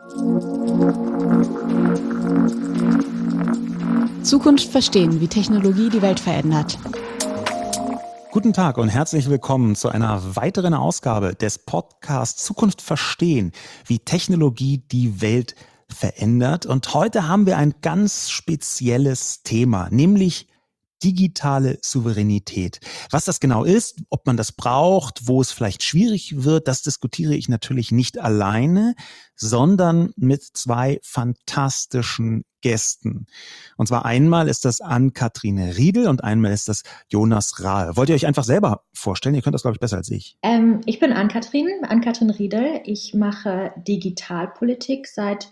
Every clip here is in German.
Zukunft verstehen, wie Technologie die Welt verändert. Guten Tag und herzlich willkommen zu einer weiteren Ausgabe des Podcasts Zukunft verstehen, wie Technologie die Welt verändert. Und heute haben wir ein ganz spezielles Thema, nämlich digitale Souveränität. Was das genau ist, ob man das braucht, wo es vielleicht schwierig wird, das diskutiere ich natürlich nicht alleine, sondern mit zwei fantastischen Gästen. Und zwar einmal ist das Ann-Kathrin Riedel und einmal ist das Jonas Rahe. Wollt ihr euch einfach selber vorstellen? Ihr könnt das, glaube ich, besser als ich. Ich bin Ann-Kathrin Riedel. Ich mache Digitalpolitik seit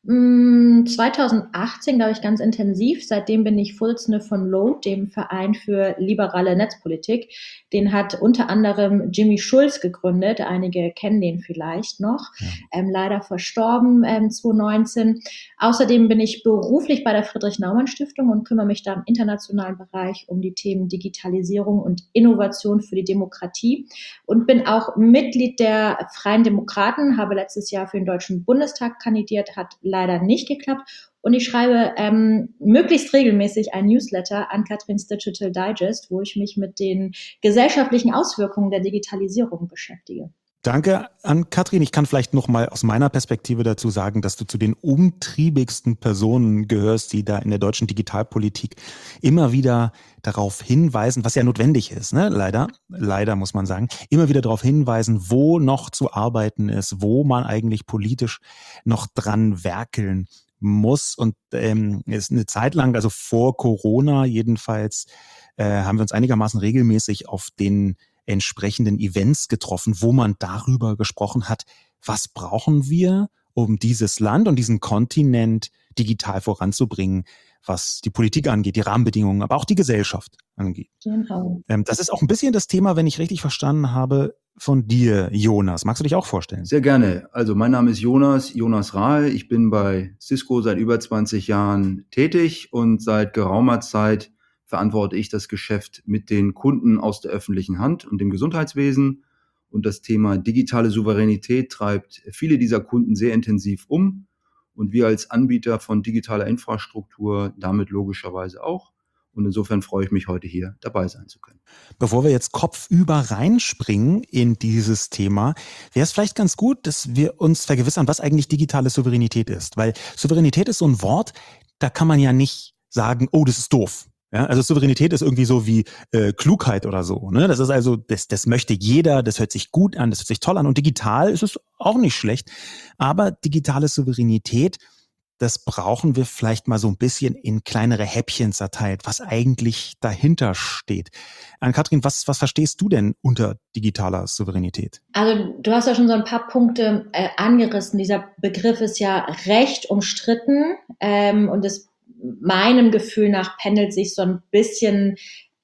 2018, glaube ich, ganz intensiv. Seitdem bin ich Vorsitzende von LOAD, dem Verein für liberale Netzpolitik. Den hat unter anderem Jimmy Schulz gegründet. Einige kennen den vielleicht noch. Ja. Leider verstorben 2019. Außerdem bin ich beruflich bei der Friedrich-Naumann-Stiftung und kümmere mich da im internationalen Bereich um die Themen Digitalisierung und Innovation für die Demokratie und bin auch Mitglied der Freien Demokraten, habe letztes Jahr für den Deutschen Bundestag kandidiert, hat leider nicht geklappt. Und ich schreibe möglichst regelmäßig ein Newsletter an Kathrins Digital Digest, wo ich mich mit den gesellschaftlichen Auswirkungen der Digitalisierung beschäftige. Danke an Katrin. Ich kann vielleicht noch mal aus meiner Perspektive dazu sagen, dass du zu den umtriebigsten Personen gehörst, die da in der deutschen Digitalpolitik immer wieder darauf hinweisen, was ja notwendig ist, ne? Leider muss man sagen, immer wieder darauf hinweisen, wo noch zu arbeiten ist, wo man eigentlich politisch noch dran werkeln muss. Und ist eine Zeit lang, also vor Corona jedenfalls, haben wir uns einigermaßen regelmäßig auf den entsprechenden Events getroffen, wo man darüber gesprochen hat, was brauchen wir, um dieses Land und diesen Kontinent digital voranzubringen, was die Politik angeht, die Rahmenbedingungen, aber auch die Gesellschaft angeht. Genau. Das ist auch ein bisschen das Thema, wenn ich richtig verstanden habe, von dir, Jonas. Magst du dich auch vorstellen? Sehr gerne. Also mein Name ist Jonas Rahe. Ich bin bei Cisco seit über 20 Jahren tätig und seit geraumer Zeit verantworte ich das Geschäft mit den Kunden aus der öffentlichen Hand und dem Gesundheitswesen. Und das Thema digitale Souveränität treibt viele dieser Kunden sehr intensiv um. Und wir als Anbieter von digitaler Infrastruktur damit logischerweise auch. Und insofern freue ich mich, heute hier dabei sein zu können. Bevor wir jetzt kopfüber reinspringen in dieses Thema, wäre es vielleicht ganz gut, dass wir uns vergewissern, was eigentlich digitale Souveränität ist. Weil Souveränität ist so ein Wort, da kann man ja nicht sagen, oh, das ist doof. Ja, also Souveränität ist irgendwie so wie Klugheit oder so. Ne? Das ist also, das möchte jeder, das hört sich gut an, das hört sich toll an. Und digital ist es auch nicht schlecht. Aber digitale Souveränität, das brauchen wir vielleicht mal so ein bisschen in kleinere Häppchen zerteilt, was eigentlich dahinter steht. Ann-Kathrin, was verstehst du denn unter digitaler Souveränität? Also du hast ja schon so ein paar Punkte angerissen. Dieser Begriff ist ja recht umstritten und es meinem Gefühl nach pendelt sich so ein bisschen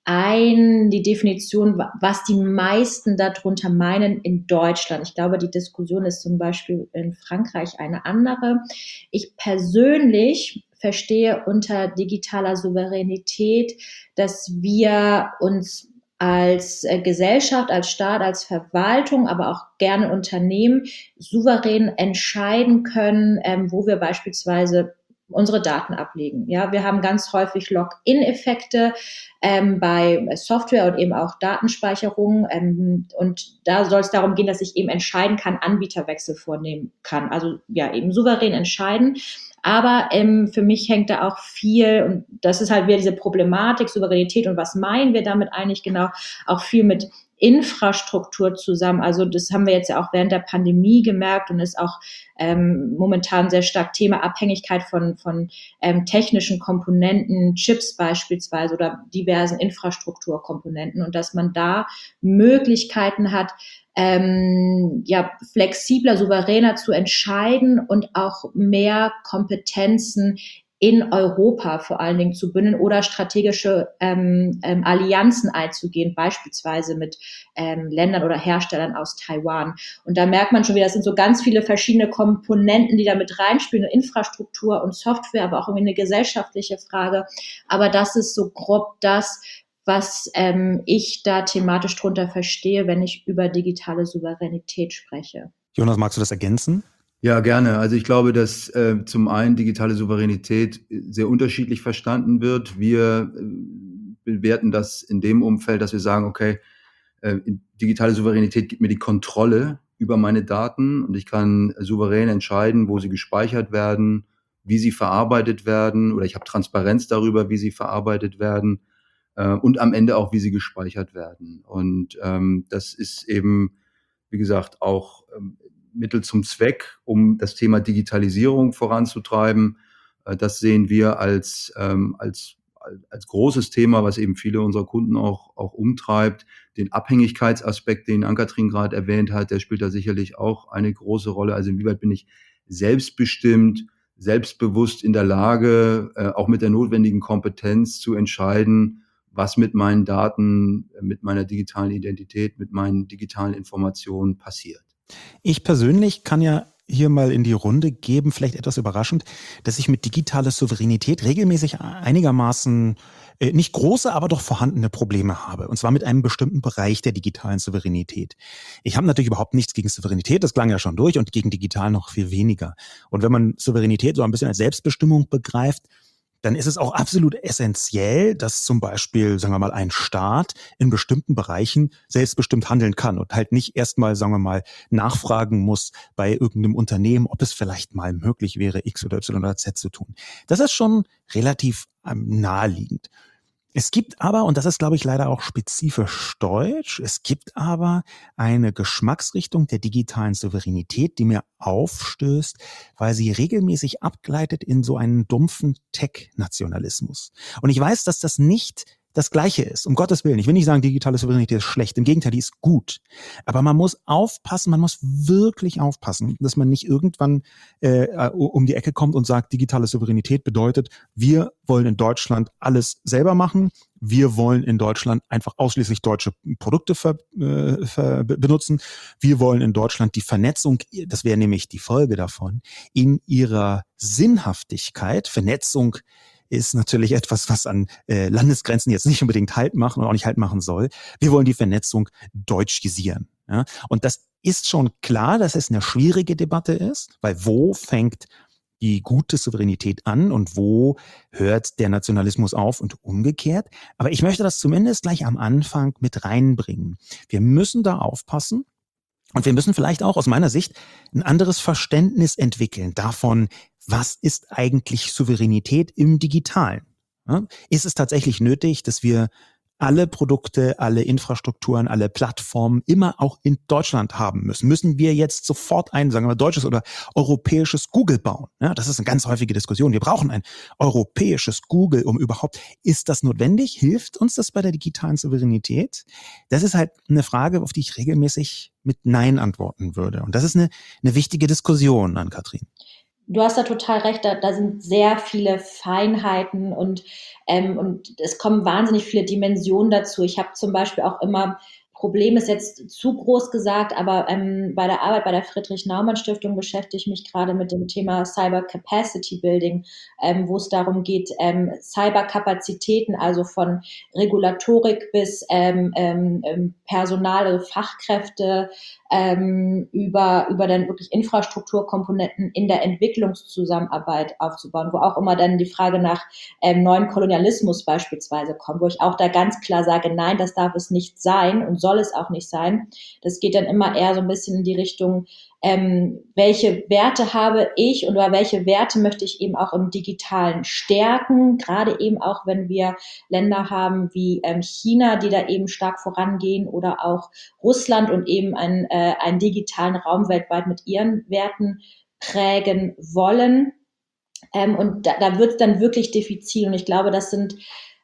ein, die Definition, was die meisten darunter meinen in Deutschland. Ich glaube, die Diskussion ist zum Beispiel in Frankreich eine andere. Ich persönlich verstehe unter digitaler Souveränität, dass wir uns als Gesellschaft, als Staat, als Verwaltung, aber auch gerne Unternehmen souverän entscheiden können, wo wir beispielsweise unsere Daten ablegen. Ja, wir haben ganz häufig Login-Effekte bei Software und eben auch Datenspeicherung. Und da soll es darum gehen, dass ich eben entscheiden kann, Anbieterwechsel vornehmen kann. Also ja, eben souverän entscheiden. Aber für mich hängt da auch viel, und das ist halt wieder diese Problematik, Souveränität und was meinen wir damit eigentlich genau, auch viel mit Infrastruktur zusammen. Also das haben wir jetzt ja auch während der Pandemie gemerkt und ist auch momentan sehr stark Thema Abhängigkeit von technischen Komponenten, Chips beispielsweise oder diversen Infrastrukturkomponenten und dass man da Möglichkeiten hat, flexibler, souveräner zu entscheiden und auch mehr Kompetenzen in Europa vor allen Dingen zu bündeln oder strategische Allianzen einzugehen, beispielsweise mit Ländern oder Herstellern aus Taiwan. Und da merkt man schon wieder, das sind so ganz viele verschiedene Komponenten, die da mit reinspielen, Infrastruktur und Software, aber auch irgendwie eine gesellschaftliche Frage. Aber das ist so grob das, was ich da thematisch drunter verstehe, wenn ich über digitale Souveränität spreche. Jonas, magst du das ergänzen? Ja, gerne. Also ich glaube, dass zum einen digitale Souveränität sehr unterschiedlich verstanden wird. Wir bewerten das in dem Umfeld, dass wir sagen, okay, digitale Souveränität gibt mir die Kontrolle über meine Daten und ich kann souverän entscheiden, wo sie gespeichert werden, wie sie verarbeitet werden, oder ich habe Transparenz darüber, wie sie verarbeitet werden, und am Ende auch, wie sie gespeichert werden. Und das ist eben, wie gesagt, auch Mittel zum Zweck, um das Thema Digitalisierung voranzutreiben. Das sehen wir als großes Thema, was eben viele unserer Kunden auch umtreibt. Den Abhängigkeitsaspekt, den Ann-Kathrin gerade erwähnt hat, der spielt da sicherlich auch eine große Rolle. Also inwieweit bin ich selbstbestimmt, selbstbewusst in der Lage, auch mit der notwendigen Kompetenz zu entscheiden, was mit meinen Daten, mit meiner digitalen Identität, mit meinen digitalen Informationen passiert. Ich persönlich kann ja hier mal in die Runde geben, vielleicht etwas überraschend, dass ich mit digitaler Souveränität regelmäßig einigermaßen nicht große, aber doch vorhandene Probleme habe. Und zwar mit einem bestimmten Bereich der digitalen Souveränität. Ich habe natürlich überhaupt nichts gegen Souveränität, das klang ja schon durch, und gegen digital noch viel weniger. Und wenn man Souveränität so ein bisschen als Selbstbestimmung begreift, dann ist es auch absolut essentiell, dass zum Beispiel, sagen wir mal, ein Staat in bestimmten Bereichen selbstbestimmt handeln kann und halt nicht erstmal, sagen wir mal, nachfragen muss bei irgendeinem Unternehmen, ob es vielleicht mal möglich wäre, X oder Y oder Z zu tun. Das ist schon relativ naheliegend. Es gibt aber, und das ist, glaube ich, leider auch spezifisch deutsch, es gibt aber eine Geschmacksrichtung der digitalen Souveränität, die mir aufstößt, weil sie regelmäßig abgleitet in so einen dumpfen Tech-Nationalismus. Und ich weiß, dass das nicht das Gleiche ist. Um Gottes Willen. Ich will nicht sagen, digitale Souveränität ist schlecht. Im Gegenteil, die ist gut. Aber man muss aufpassen, man muss wirklich aufpassen, dass man nicht irgendwann um die Ecke kommt und sagt, digitale Souveränität bedeutet, wir wollen in Deutschland alles selber machen. Wir wollen in Deutschland einfach ausschließlich deutsche Produkte benutzen. Wir wollen in Deutschland die Vernetzung, das wäre nämlich die Folge davon, in ihrer Sinnhaftigkeit. Vernetzung ist natürlich etwas, was an Landesgrenzen jetzt nicht unbedingt Halt machen und auch nicht Halt machen soll. Wir wollen die Vernetzung deutschisieren. Ja? Und das ist schon klar, dass es eine schwierige Debatte ist, weil wo fängt die gute Souveränität an und wo hört der Nationalismus auf und umgekehrt. Aber ich möchte das zumindest gleich am Anfang mit reinbringen. Wir müssen da aufpassen und wir müssen vielleicht auch aus meiner Sicht ein anderes Verständnis entwickeln davon, was ist eigentlich Souveränität im Digitalen? Ja? Ist es tatsächlich nötig, dass wir alle Produkte, alle Infrastrukturen, alle Plattformen immer auch in Deutschland haben müssen? Müssen wir jetzt sofort ein, sagen wir mal, deutsches oder europäisches Google bauen? Ja, das ist eine ganz häufige Diskussion. Wir brauchen ein europäisches Google, um überhaupt, ist das notwendig? Hilft uns das bei der digitalen Souveränität? Das ist halt eine Frage, auf die ich regelmäßig mit Nein antworten würde. Und das ist eine wichtige Diskussion, Ann-Kathrin. Du hast da total recht, da sind sehr viele Feinheiten und es kommen wahnsinnig viele Dimensionen dazu. Ich habe zum Beispiel auch immer, Problem ist jetzt zu groß gesagt, aber bei der Arbeit bei der Friedrich-Naumann-Stiftung beschäftige ich mich gerade mit dem Thema Cyber Capacity Building, wo es darum geht, Cyberkapazitäten, also von Regulatorik bis Personal, also Fachkräfte, über dann wirklich Infrastrukturkomponenten in der Entwicklungszusammenarbeit aufzubauen, wo auch immer dann die Frage nach neuen Kolonialismus beispielsweise kommt, wo ich auch da ganz klar sage, nein, das darf es nicht sein und soll es auch nicht sein. Das geht dann immer eher so ein bisschen in die Richtung, welche Werte habe ich oder welche Werte möchte ich eben auch im Digitalen stärken, gerade eben auch, wenn wir Länder haben wie China, die da eben stark vorangehen, oder auch Russland und eben einen digitalen Raum weltweit mit ihren Werten prägen wollen. Und da wird es dann wirklich diffizil. Und ich glaube, das sind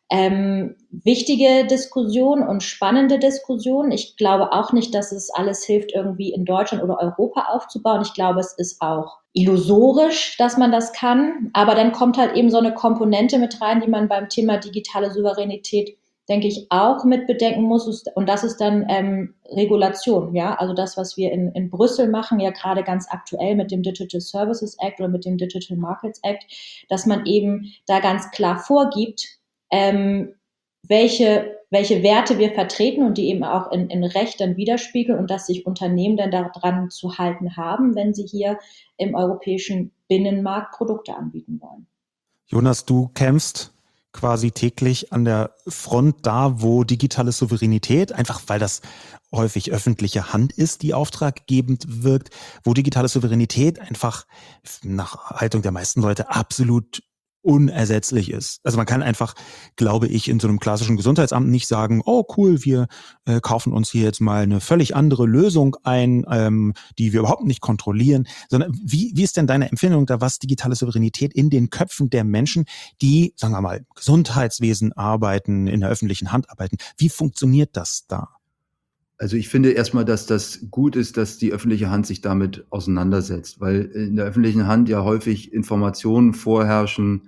wichtige Diskussionen und spannende Diskussionen. Ich glaube auch nicht, dass es alles hilft, irgendwie in Deutschland oder Europa aufzubauen. Ich glaube, es ist auch illusorisch, dass man das kann. Aber dann kommt halt eben so eine Komponente mit rein, die man beim Thema digitale Souveränität, denke ich, auch mit bedenken muss. Und das ist dann Regulation. Ja, also das, was wir in Brüssel machen, ja gerade ganz aktuell mit dem Digital Services Act oder mit dem Digital Markets Act, dass man eben da ganz klar vorgibt, welche welche Werte wir vertreten und die eben auch in Recht dann widerspiegeln und dass sich Unternehmen dann daran zu halten haben, wenn sie hier im europäischen Binnenmarkt Produkte anbieten wollen. Jonas, du kämpfst quasi täglich an der Front da, wo digitale Souveränität, einfach weil das häufig öffentliche Hand ist, die auftraggebend wirkt, wo digitale Souveränität einfach nach Haltung der meisten Leute absolut unersetzlich ist. Also man kann einfach, glaube ich, in so einem klassischen Gesundheitsamt nicht sagen, oh cool, wir kaufen uns hier jetzt mal eine völlig andere Lösung ein, die wir überhaupt nicht kontrollieren, sondern wie ist denn deine Empfindung da, was digitale Souveränität in den Köpfen der Menschen, die, sagen wir mal, im Gesundheitswesen arbeiten, in der öffentlichen Hand arbeiten, wie funktioniert das da? Also ich finde erstmal, dass das gut ist, dass die öffentliche Hand sich damit auseinandersetzt, weil in der öffentlichen Hand ja häufig Informationen vorherrschen,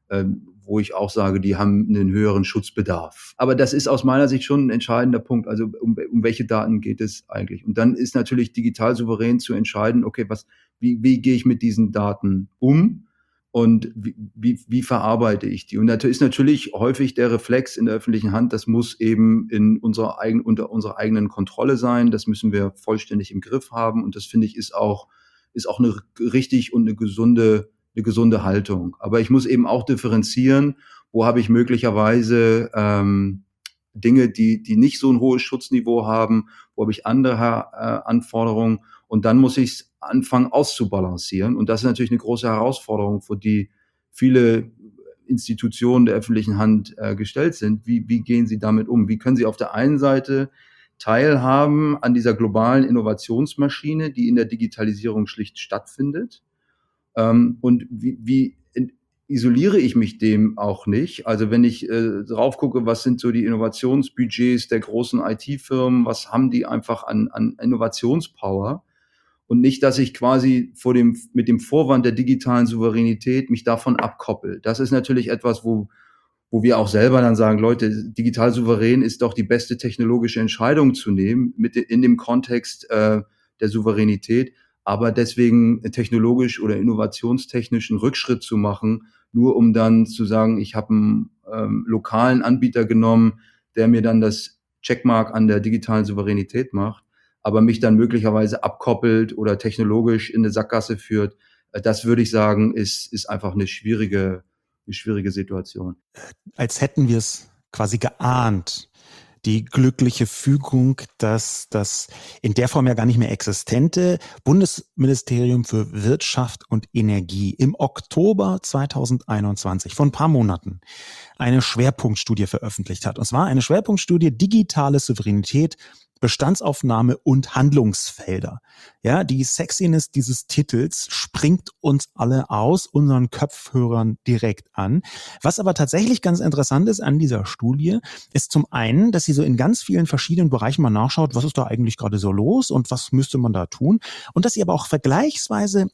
wo ich auch sage, die haben einen höheren Schutzbedarf. Aber das ist aus meiner Sicht schon ein entscheidender Punkt. Also um welche Daten geht es eigentlich? Und dann ist natürlich digital souverän zu entscheiden, okay, wie gehe ich mit diesen Daten um? Und wie verarbeite ich die? Und da ist natürlich häufig der Reflex in der öffentlichen Hand, das muss eben unter unserer eigenen Kontrolle sein. Das müssen wir vollständig im Griff haben. Und das finde ich ist auch eine richtig und eine gesunde Haltung. Aber ich muss eben auch differenzieren, wo habe ich möglicherweise Dinge, die nicht so ein hohes Schutzniveau haben, wo habe ich andere Anforderungen. Und dann muss ich es anfangen auszubalancieren. Und das ist natürlich eine große Herausforderung, vor die viele Institutionen der öffentlichen Hand gestellt sind. Wie gehen sie damit um? Wie können sie auf der einen Seite teilhaben an dieser globalen Innovationsmaschine, die in der Digitalisierung schlicht stattfindet? Und wie isoliere ich mich dem auch nicht? Also wenn ich drauf gucke, was sind so die Innovationsbudgets der großen IT-Firmen, was haben die einfach an Innovationspower? Und nicht, dass ich quasi mit dem Vorwand der digitalen Souveränität mich davon abkoppel. Das ist natürlich etwas, wo wir auch selber dann sagen, Leute, digital souverän ist doch die beste technologische Entscheidung zu nehmen, in dem Kontext der Souveränität. Aber deswegen technologisch oder innovationstechnischen Rückschritt zu machen, nur um dann zu sagen, ich habe einen lokalen Anbieter genommen, der mir dann das Checkmark an der digitalen Souveränität macht, aber mich dann möglicherweise abkoppelt oder technologisch in eine Sackgasse führt, das würde ich sagen, ist einfach eine schwierige Situation. Als hätten wir es quasi geahnt, die glückliche Fügung, dass das in der Form ja gar nicht mehr existente Bundesministerium für Wirtschaft und Energie im Oktober 2021, vor ein paar Monaten, eine Schwerpunktstudie veröffentlicht hat. Und zwar eine Schwerpunktstudie Digitale Souveränität, Bestandsaufnahme und Handlungsfelder. Ja, die Sexiness dieses Titels springt uns alle aus unseren Kopfhörern direkt an. Was aber tatsächlich ganz interessant ist an dieser Studie, ist zum einen, dass sie so in ganz vielen verschiedenen Bereichen mal nachschaut, was ist da eigentlich gerade so los und was müsste man da tun. Und dass sie aber auch vergleichsweise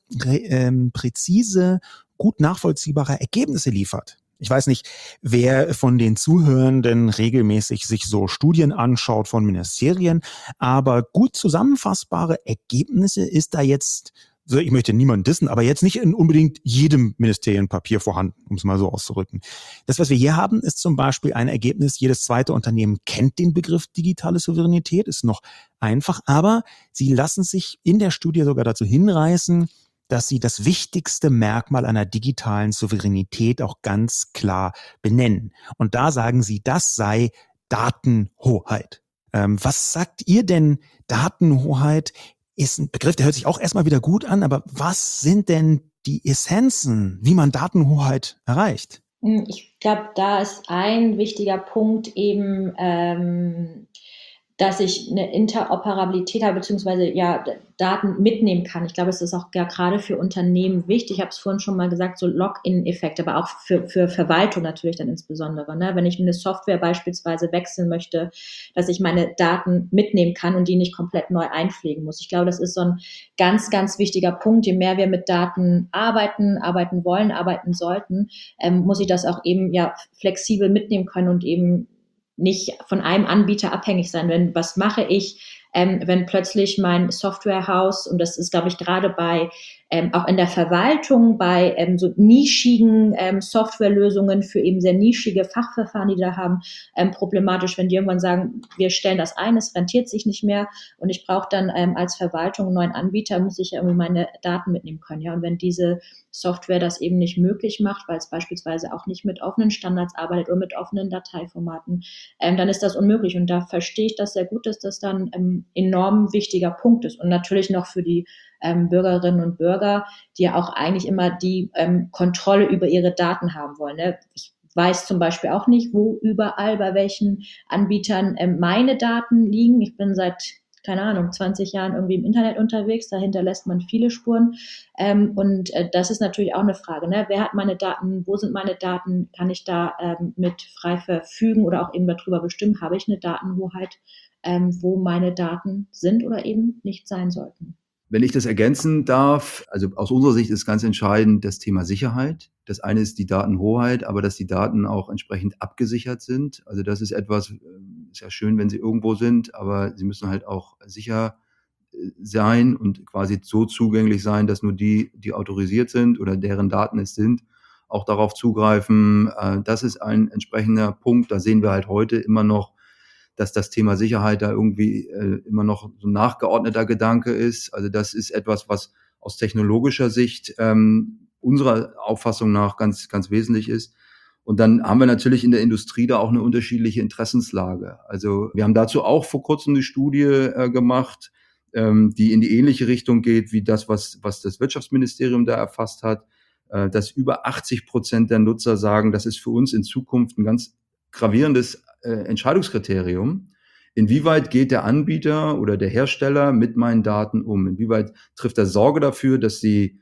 präzise, gut nachvollziehbare Ergebnisse liefert. Ich weiß nicht, wer von den Zuhörenden regelmäßig sich so Studien anschaut von Ministerien, aber gut zusammenfassbare Ergebnisse ist da jetzt, ich möchte niemanden dissen, aber jetzt nicht in unbedingt jedem Ministerienpapier vorhanden, um es mal so auszudrücken. Das, was wir hier haben, ist zum Beispiel ein Ergebnis, jedes zweite Unternehmen kennt den Begriff digitale Souveränität, ist noch einfach, aber sie lassen sich in der Studie sogar dazu hinreißen, dass sie das wichtigste Merkmal einer digitalen Souveränität auch ganz klar benennen. Und da sagen sie, das sei Datenhoheit. Was sagt ihr denn? Datenhoheit ist ein Begriff, der hört sich auch erstmal wieder gut an, aber was sind denn die Essenzen, wie man Datenhoheit erreicht? Ich glaube, da ist ein wichtiger Punkt eben, dass ich eine Interoperabilität habe, beziehungsweise ja Daten mitnehmen kann. Ich glaube, es ist auch ja gerade für Unternehmen wichtig. Ich habe es vorhin schon mal gesagt, so Login-Effekt, aber auch für Verwaltung natürlich dann insbesondere. Ne? Wenn ich eine Software beispielsweise wechseln möchte, dass ich meine Daten mitnehmen kann und die nicht komplett neu einpflegen muss. Ich glaube, das ist so ein ganz, ganz wichtiger Punkt. Je mehr wir mit Daten arbeiten wollen, arbeiten sollten, muss ich das auch eben ja flexibel mitnehmen können und eben nicht von einem Anbieter abhängig sein. Was mache ich? wenn plötzlich mein Softwarehaus, und das ist, glaube ich, gerade bei auch in der Verwaltung, bei so nischigen Softwarelösungen für eben sehr nischige Fachverfahren, die da haben, problematisch, wenn die irgendwann sagen, wir stellen das ein, es rentiert sich nicht mehr und ich brauche dann als Verwaltung einen neuen Anbieter, muss ich irgendwie meine Daten mitnehmen können. Ja, und wenn diese Software das eben nicht möglich macht, weil es beispielsweise auch nicht mit offenen Standards arbeitet oder mit offenen Dateiformaten, dann ist das unmöglich. Und da verstehe ich das sehr gut, dass das dann ein enorm wichtiger Punkt ist. Und natürlich noch für die Bürgerinnen und Bürger, die ja auch eigentlich immer die Kontrolle über ihre Daten haben wollen. Ne? Ich weiß zum Beispiel auch nicht, wo überall bei welchen Anbietern meine Daten liegen. Ich bin seit, keine Ahnung, 20 Jahren irgendwie im Internet unterwegs, da hinterlässt man viele Spuren. Und das ist natürlich auch eine Frage, ne? Wer hat meine Daten, wo sind meine Daten, kann ich da mit frei verfügen oder auch eben darüber bestimmen, habe ich eine Datenhoheit, wo meine Daten sind oder eben nicht sein sollten. Wenn ich das ergänzen darf, also aus unserer Sicht ist ganz entscheidend das Thema Sicherheit. Das eine ist die Datenhoheit, aber dass die Daten auch entsprechend abgesichert sind. Also das ist etwas, ist ja schön, wenn sie irgendwo sind, aber sie müssen halt auch sicher sein und quasi so zugänglich sein, dass nur die autorisiert sind oder deren Daten es sind, auch darauf zugreifen. Das ist ein entsprechender Punkt. Da sehen wir halt heute immer noch, dass das Thema Sicherheit da irgendwie immer noch so ein nachgeordneter Gedanke ist. Also das ist etwas, was aus technologischer Sicht unserer Auffassung nach ganz, ganz wesentlich ist. Und dann haben wir natürlich in der Industrie da auch eine unterschiedliche Interessenslage. Also wir haben dazu auch vor kurzem eine Studie gemacht, die in die ähnliche Richtung geht wie das, was das Wirtschaftsministerium da erfasst hat, dass über 80% der Nutzer sagen, das ist für uns in Zukunft ein ganz gravierendes Entscheidungskriterium. Inwieweit geht der Anbieter oder der Hersteller mit meinen Daten um? Inwieweit trifft er Sorge dafür, dass sie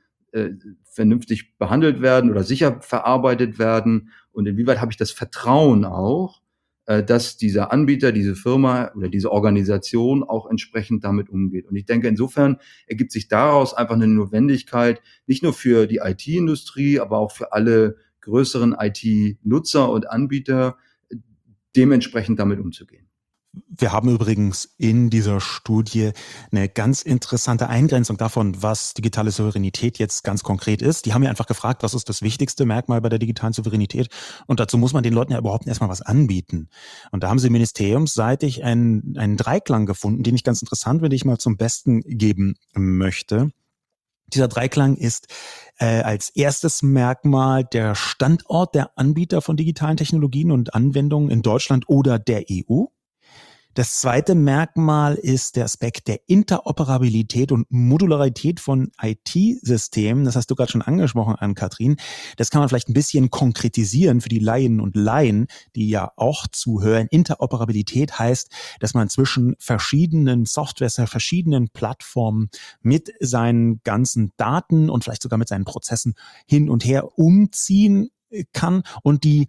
vernünftig behandelt werden oder sicher verarbeitet werden? Und inwieweit habe ich das Vertrauen auch, dass dieser Anbieter, diese Firma oder diese Organisation auch entsprechend damit umgeht? Und ich denke, insofern ergibt sich daraus einfach eine Notwendigkeit, nicht nur für die IT-Industrie, aber auch für alle größeren IT-Nutzer und Anbieter, dementsprechend damit umzugehen. Wir haben übrigens in dieser Studie eine ganz interessante Eingrenzung davon, was digitale Souveränität jetzt ganz konkret ist. Die haben ja einfach gefragt, was ist das wichtigste Merkmal bei der digitalen Souveränität? Und dazu muss man den Leuten ja überhaupt erstmal was anbieten. Und da haben sie ministeriumsseitig einen Dreiklang gefunden, den ich ganz interessant, wenn ich mal zum Besten geben möchte. Dieser Dreiklang ist als erstes Merkmal der Standort der Anbieter von digitalen Technologien und Anwendungen in Deutschland oder der EU. Das zweite Merkmal ist der Aspekt der Interoperabilität und Modularität von IT-Systemen. Das hast du gerade schon angesprochen, Ann-Kathrin. Das kann man vielleicht ein bisschen konkretisieren für die Laien und Laien, die ja auch zuhören. Interoperabilität heißt, dass man zwischen verschiedenen Softwares, verschiedenen Plattformen mit seinen ganzen Daten und vielleicht sogar mit seinen Prozessen hin und her umziehen kann. Und die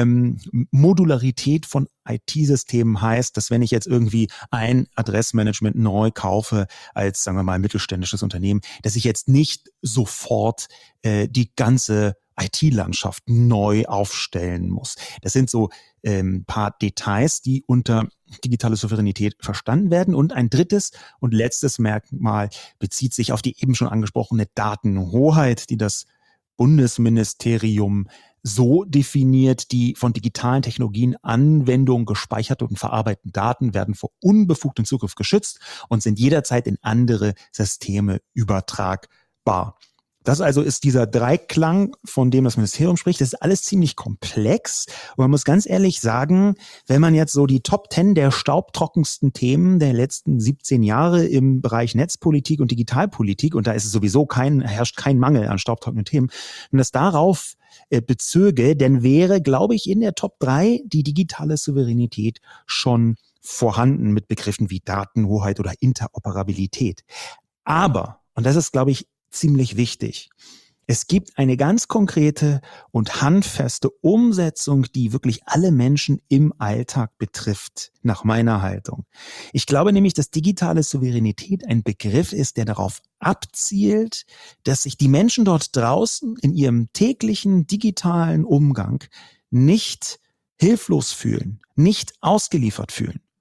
Modularität von IT-Systemen heißt, dass wenn ich jetzt irgendwie ein Adressmanagement neu kaufe als, sagen wir mal, mittelständisches Unternehmen, dass ich jetzt nicht sofort die ganze IT-Landschaft neu aufstellen muss. Das sind so paar Details, die unter digitale Souveränität verstanden werden. Und ein drittes und letztes Merkmal bezieht sich auf die eben schon angesprochene Datenhoheit, die das Bundesministerium so definiert: die von digitalen Technologien Anwendungen gespeicherten und verarbeiteten Daten werden vor unbefugtem Zugriff geschützt und sind jederzeit in andere Systeme übertragbar. Das also ist dieser Dreiklang, von dem das Ministerium spricht. Das ist alles ziemlich komplex. Und man muss ganz ehrlich sagen, wenn man jetzt so die Top 10 der staubtrockensten Themen der letzten 17 Jahre im Bereich Netzpolitik und Digitalpolitik, und da ist es sowieso herrscht kein Mangel an staubtrockenen Themen, wenn das darauf bezöge, dann wäre, glaube ich, in der Top 3 die digitale Souveränität schon vorhanden mit Begriffen wie Datenhoheit oder Interoperabilität. Aber, und das ist, glaube ich, ziemlich wichtig, es gibt eine ganz konkrete und handfeste Umsetzung, die wirklich alle Menschen im Alltag betrifft, nach meiner Haltung. Ich glaube nämlich, dass digitale Souveränität ein Begriff ist, der darauf abzielt, dass sich die Menschen dort draußen in ihrem täglichen digitalen Umgang nicht hilflos fühlen, nicht ausgeliefert fühlen,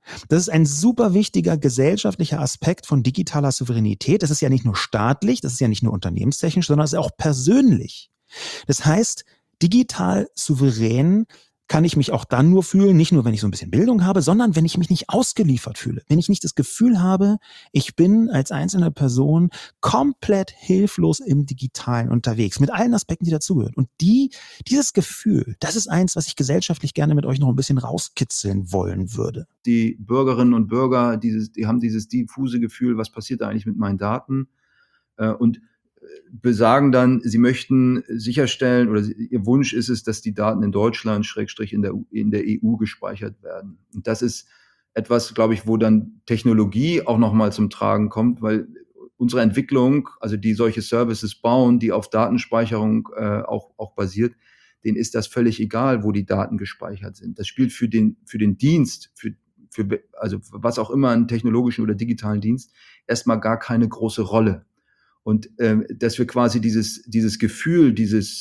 Das ist ein super wichtiger gesellschaftlicher Aspekt von digitaler Souveränität. Das ist ja nicht nur staatlich, das ist ja nicht nur unternehmenstechnisch, sondern es ist auch persönlich. Das heißt, digital souverän kann ich mich auch dann nur fühlen, nicht nur, wenn ich so ein bisschen Bildung habe, sondern wenn ich mich nicht ausgeliefert fühle. Wenn ich nicht das Gefühl habe, ich bin als einzelne Person komplett hilflos im Digitalen unterwegs, mit allen Aspekten, die dazugehören. Und dieses Gefühl, das ist eins, was ich gesellschaftlich gerne mit euch noch ein bisschen rauskitzeln wollen würde. Die Bürgerinnen und Bürger, die haben dieses diffuse Gefühl, was passiert da eigentlich mit meinen Daten? Und besagen dann, sie möchten sicherstellen oder ihr Wunsch ist es, dass die Daten in Deutschland / in der EU gespeichert werden. Und das ist etwas, glaube ich, wo dann Technologie auch nochmal zum Tragen kommt, weil unsere Entwicklung, also die solche Services bauen, die auf Datenspeicherung auch basiert, denen ist das völlig egal, wo die Daten gespeichert sind. Das spielt für den Dienst, also was auch immer, einen technologischen oder digitalen Dienst, erstmal gar keine große Rolle. Und dass wir quasi dieses Gefühl,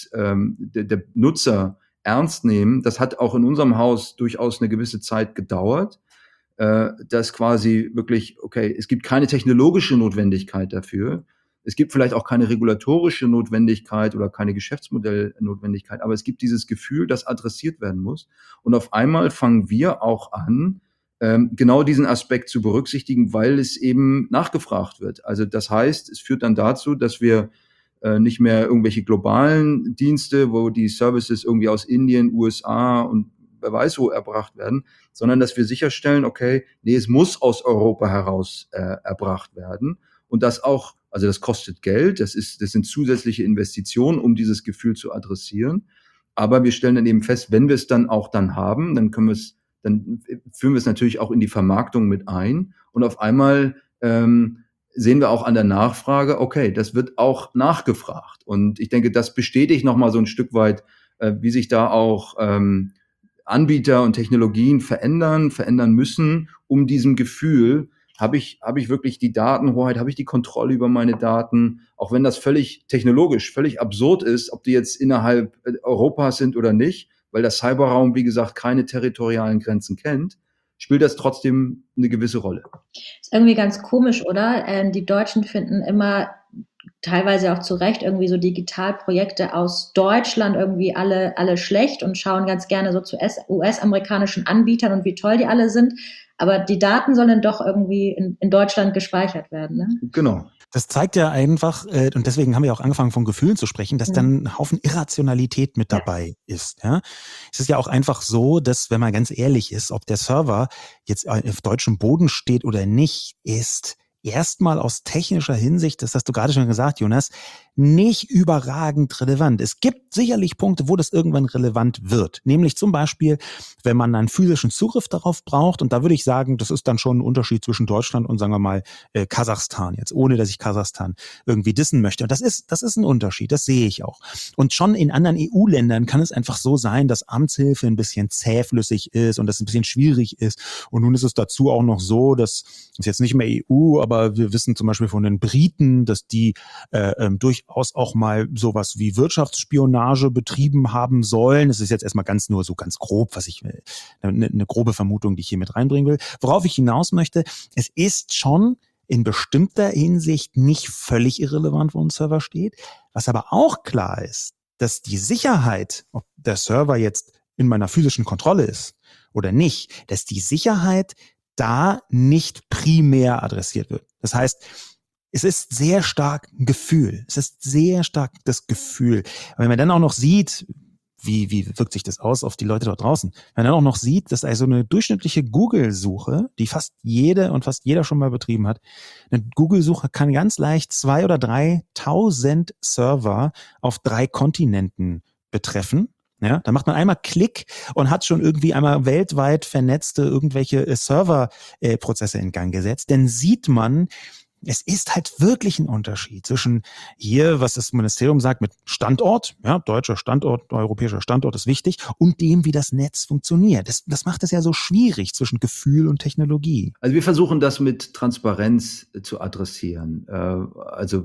der Nutzer ernst nehmen, das hat auch in unserem Haus durchaus eine gewisse Zeit gedauert, dass quasi wirklich, okay, es gibt keine technologische Notwendigkeit dafür, es gibt vielleicht auch keine regulatorische Notwendigkeit oder keine Geschäftsmodellnotwendigkeit, aber es gibt dieses Gefühl, das adressiert werden muss. Und auf einmal fangen wir auch an, genau diesen Aspekt zu berücksichtigen, weil es eben nachgefragt wird. Also das heißt, es führt dann dazu, dass wir nicht mehr irgendwelche globalen Dienste, wo die Services irgendwie aus Indien, USA und wer weiß wo erbracht werden, sondern dass wir sicherstellen, okay, nee, es muss aus Europa heraus erbracht werden. Und das auch, also das kostet Geld, das sind zusätzliche Investitionen, um dieses Gefühl zu adressieren. Aber wir stellen dann eben fest, wenn wir es dann auch haben, dann führen wir es natürlich auch in die Vermarktung mit ein. Und auf einmal sehen wir auch an der Nachfrage, okay, das wird auch nachgefragt. Und ich denke, das bestätigt nochmal so ein Stück weit, wie sich da auch Anbieter und Technologien verändern müssen, um diesem Gefühl, habe ich wirklich die Datenhoheit, habe ich die Kontrolle über meine Daten, auch wenn das technologisch völlig absurd ist, ob die jetzt innerhalb Europas sind oder nicht, weil der Cyberraum, wie gesagt, keine territorialen Grenzen kennt, spielt das trotzdem eine gewisse Rolle. Ist irgendwie ganz komisch, oder? Die Deutschen finden immer, teilweise auch zu Recht, irgendwie so Digitalprojekte aus Deutschland irgendwie alle schlecht und schauen ganz gerne so zu US-amerikanischen Anbietern und wie toll die alle sind. Aber die Daten sollen doch irgendwie in Deutschland gespeichert werden, ne? Genau. Das zeigt ja einfach, und deswegen haben wir auch angefangen von Gefühlen zu sprechen, dass dann ein Haufen Irrationalität mit dabei ist. Ja? Es ist ja auch einfach so, dass, wenn man ganz ehrlich ist, ob der Server jetzt auf deutschem Boden steht oder nicht, ist erstmal aus technischer Hinsicht, das hast du gerade schon gesagt, Jonas, nicht überragend relevant. Es gibt sicherlich Punkte, wo das irgendwann relevant wird. Nämlich zum Beispiel, wenn man einen physischen Zugriff darauf braucht. Und da würde ich sagen, das ist dann schon ein Unterschied zwischen Deutschland und, sagen wir mal, Kasachstan jetzt, ohne dass ich Kasachstan irgendwie dissen möchte. Und das ist ein Unterschied, das sehe ich auch. Und schon in anderen EU-Ländern kann es einfach so sein, dass Amtshilfe ein bisschen zähflüssig ist und das ein bisschen schwierig ist. Und nun ist es dazu auch noch so, dass es jetzt nicht mehr EU, aber wir wissen zum Beispiel von den Briten, dass die durchaus auch mal sowas wie Wirtschaftsspionage betrieben haben sollen. Das ist jetzt erstmal ganz grob, was ich will. Eine grobe Vermutung, die ich hier mit reinbringen will. Worauf ich hinaus möchte, es ist schon in bestimmter Hinsicht nicht völlig irrelevant, wo ein Server steht. Was aber auch klar ist, dass die Sicherheit, ob der Server jetzt in meiner physischen Kontrolle ist oder nicht, dass die Sicherheit da nicht primär adressiert wird. Das heißt, es ist sehr stark ein Gefühl. Es ist sehr stark das Gefühl. Wenn man dann auch noch sieht, wie wirkt sich das aus auf die Leute dort draußen? Wenn man dann auch noch sieht, dass also eine durchschnittliche Google-Suche, die fast jeder schon mal betrieben hat, eine Google-Suche kann ganz leicht 2.000 oder 3.000 Server auf 3 Kontinenten betreffen. Ja, da macht man einmal Klick und hat schon irgendwie einmal weltweit vernetzte irgendwelche Serverprozesse in Gang gesetzt. Dann sieht man, es ist halt wirklich ein Unterschied zwischen hier, was das Ministerium sagt, mit Standort, ja, deutscher Standort, europäischer Standort ist wichtig, und dem, wie das Netz funktioniert. Das macht es ja so schwierig zwischen Gefühl und Technologie. Also wir versuchen das mit Transparenz zu adressieren. Also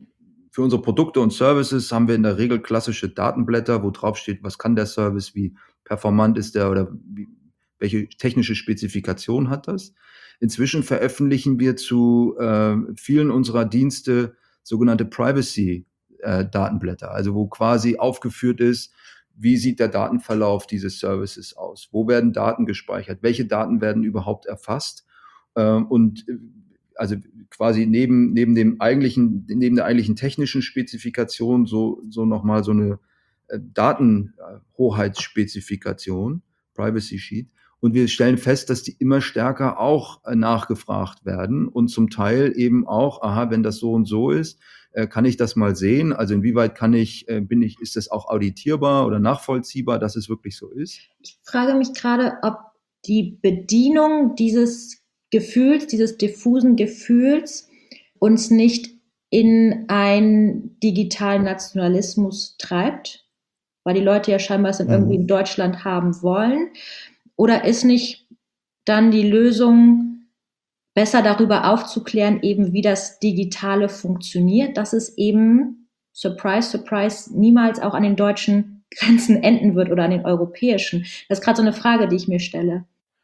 für unsere Produkte und Services haben wir in der Regel klassische Datenblätter, wo drauf steht, was kann der Service, wie performant ist der oder welche technische Spezifikation hat das. Inzwischen veröffentlichen wir zu vielen unserer Dienste sogenannte Privacy-Datenblätter, also wo quasi aufgeführt ist, wie sieht der Datenverlauf dieses Services aus? Wo werden Daten gespeichert? Welche Daten werden überhaupt erfasst? Also quasi neben der eigentlichen technischen Spezifikation so nochmal so eine Datenhoheitsspezifikation, Privacy Sheet. Und wir stellen fest, dass die immer stärker auch nachgefragt werden und zum Teil eben auch, wenn das so und so ist, kann ich das mal sehen? Also inwieweit ist das auch auditierbar oder nachvollziehbar, dass es wirklich so ist? Ich frage mich gerade, ob die Bedienung dieses Gefühls, dieses diffusen Gefühls uns nicht in einen digitalen Nationalismus treibt, weil die Leute ja scheinbar es dann irgendwie in Deutschland haben wollen. Oder ist nicht dann die Lösung, besser darüber aufzuklären, eben wie das Digitale funktioniert, dass es eben, surprise, surprise, niemals auch an den deutschen Grenzen enden wird oder an den europäischen? Das ist gerade so eine Frage, die ich mir stelle.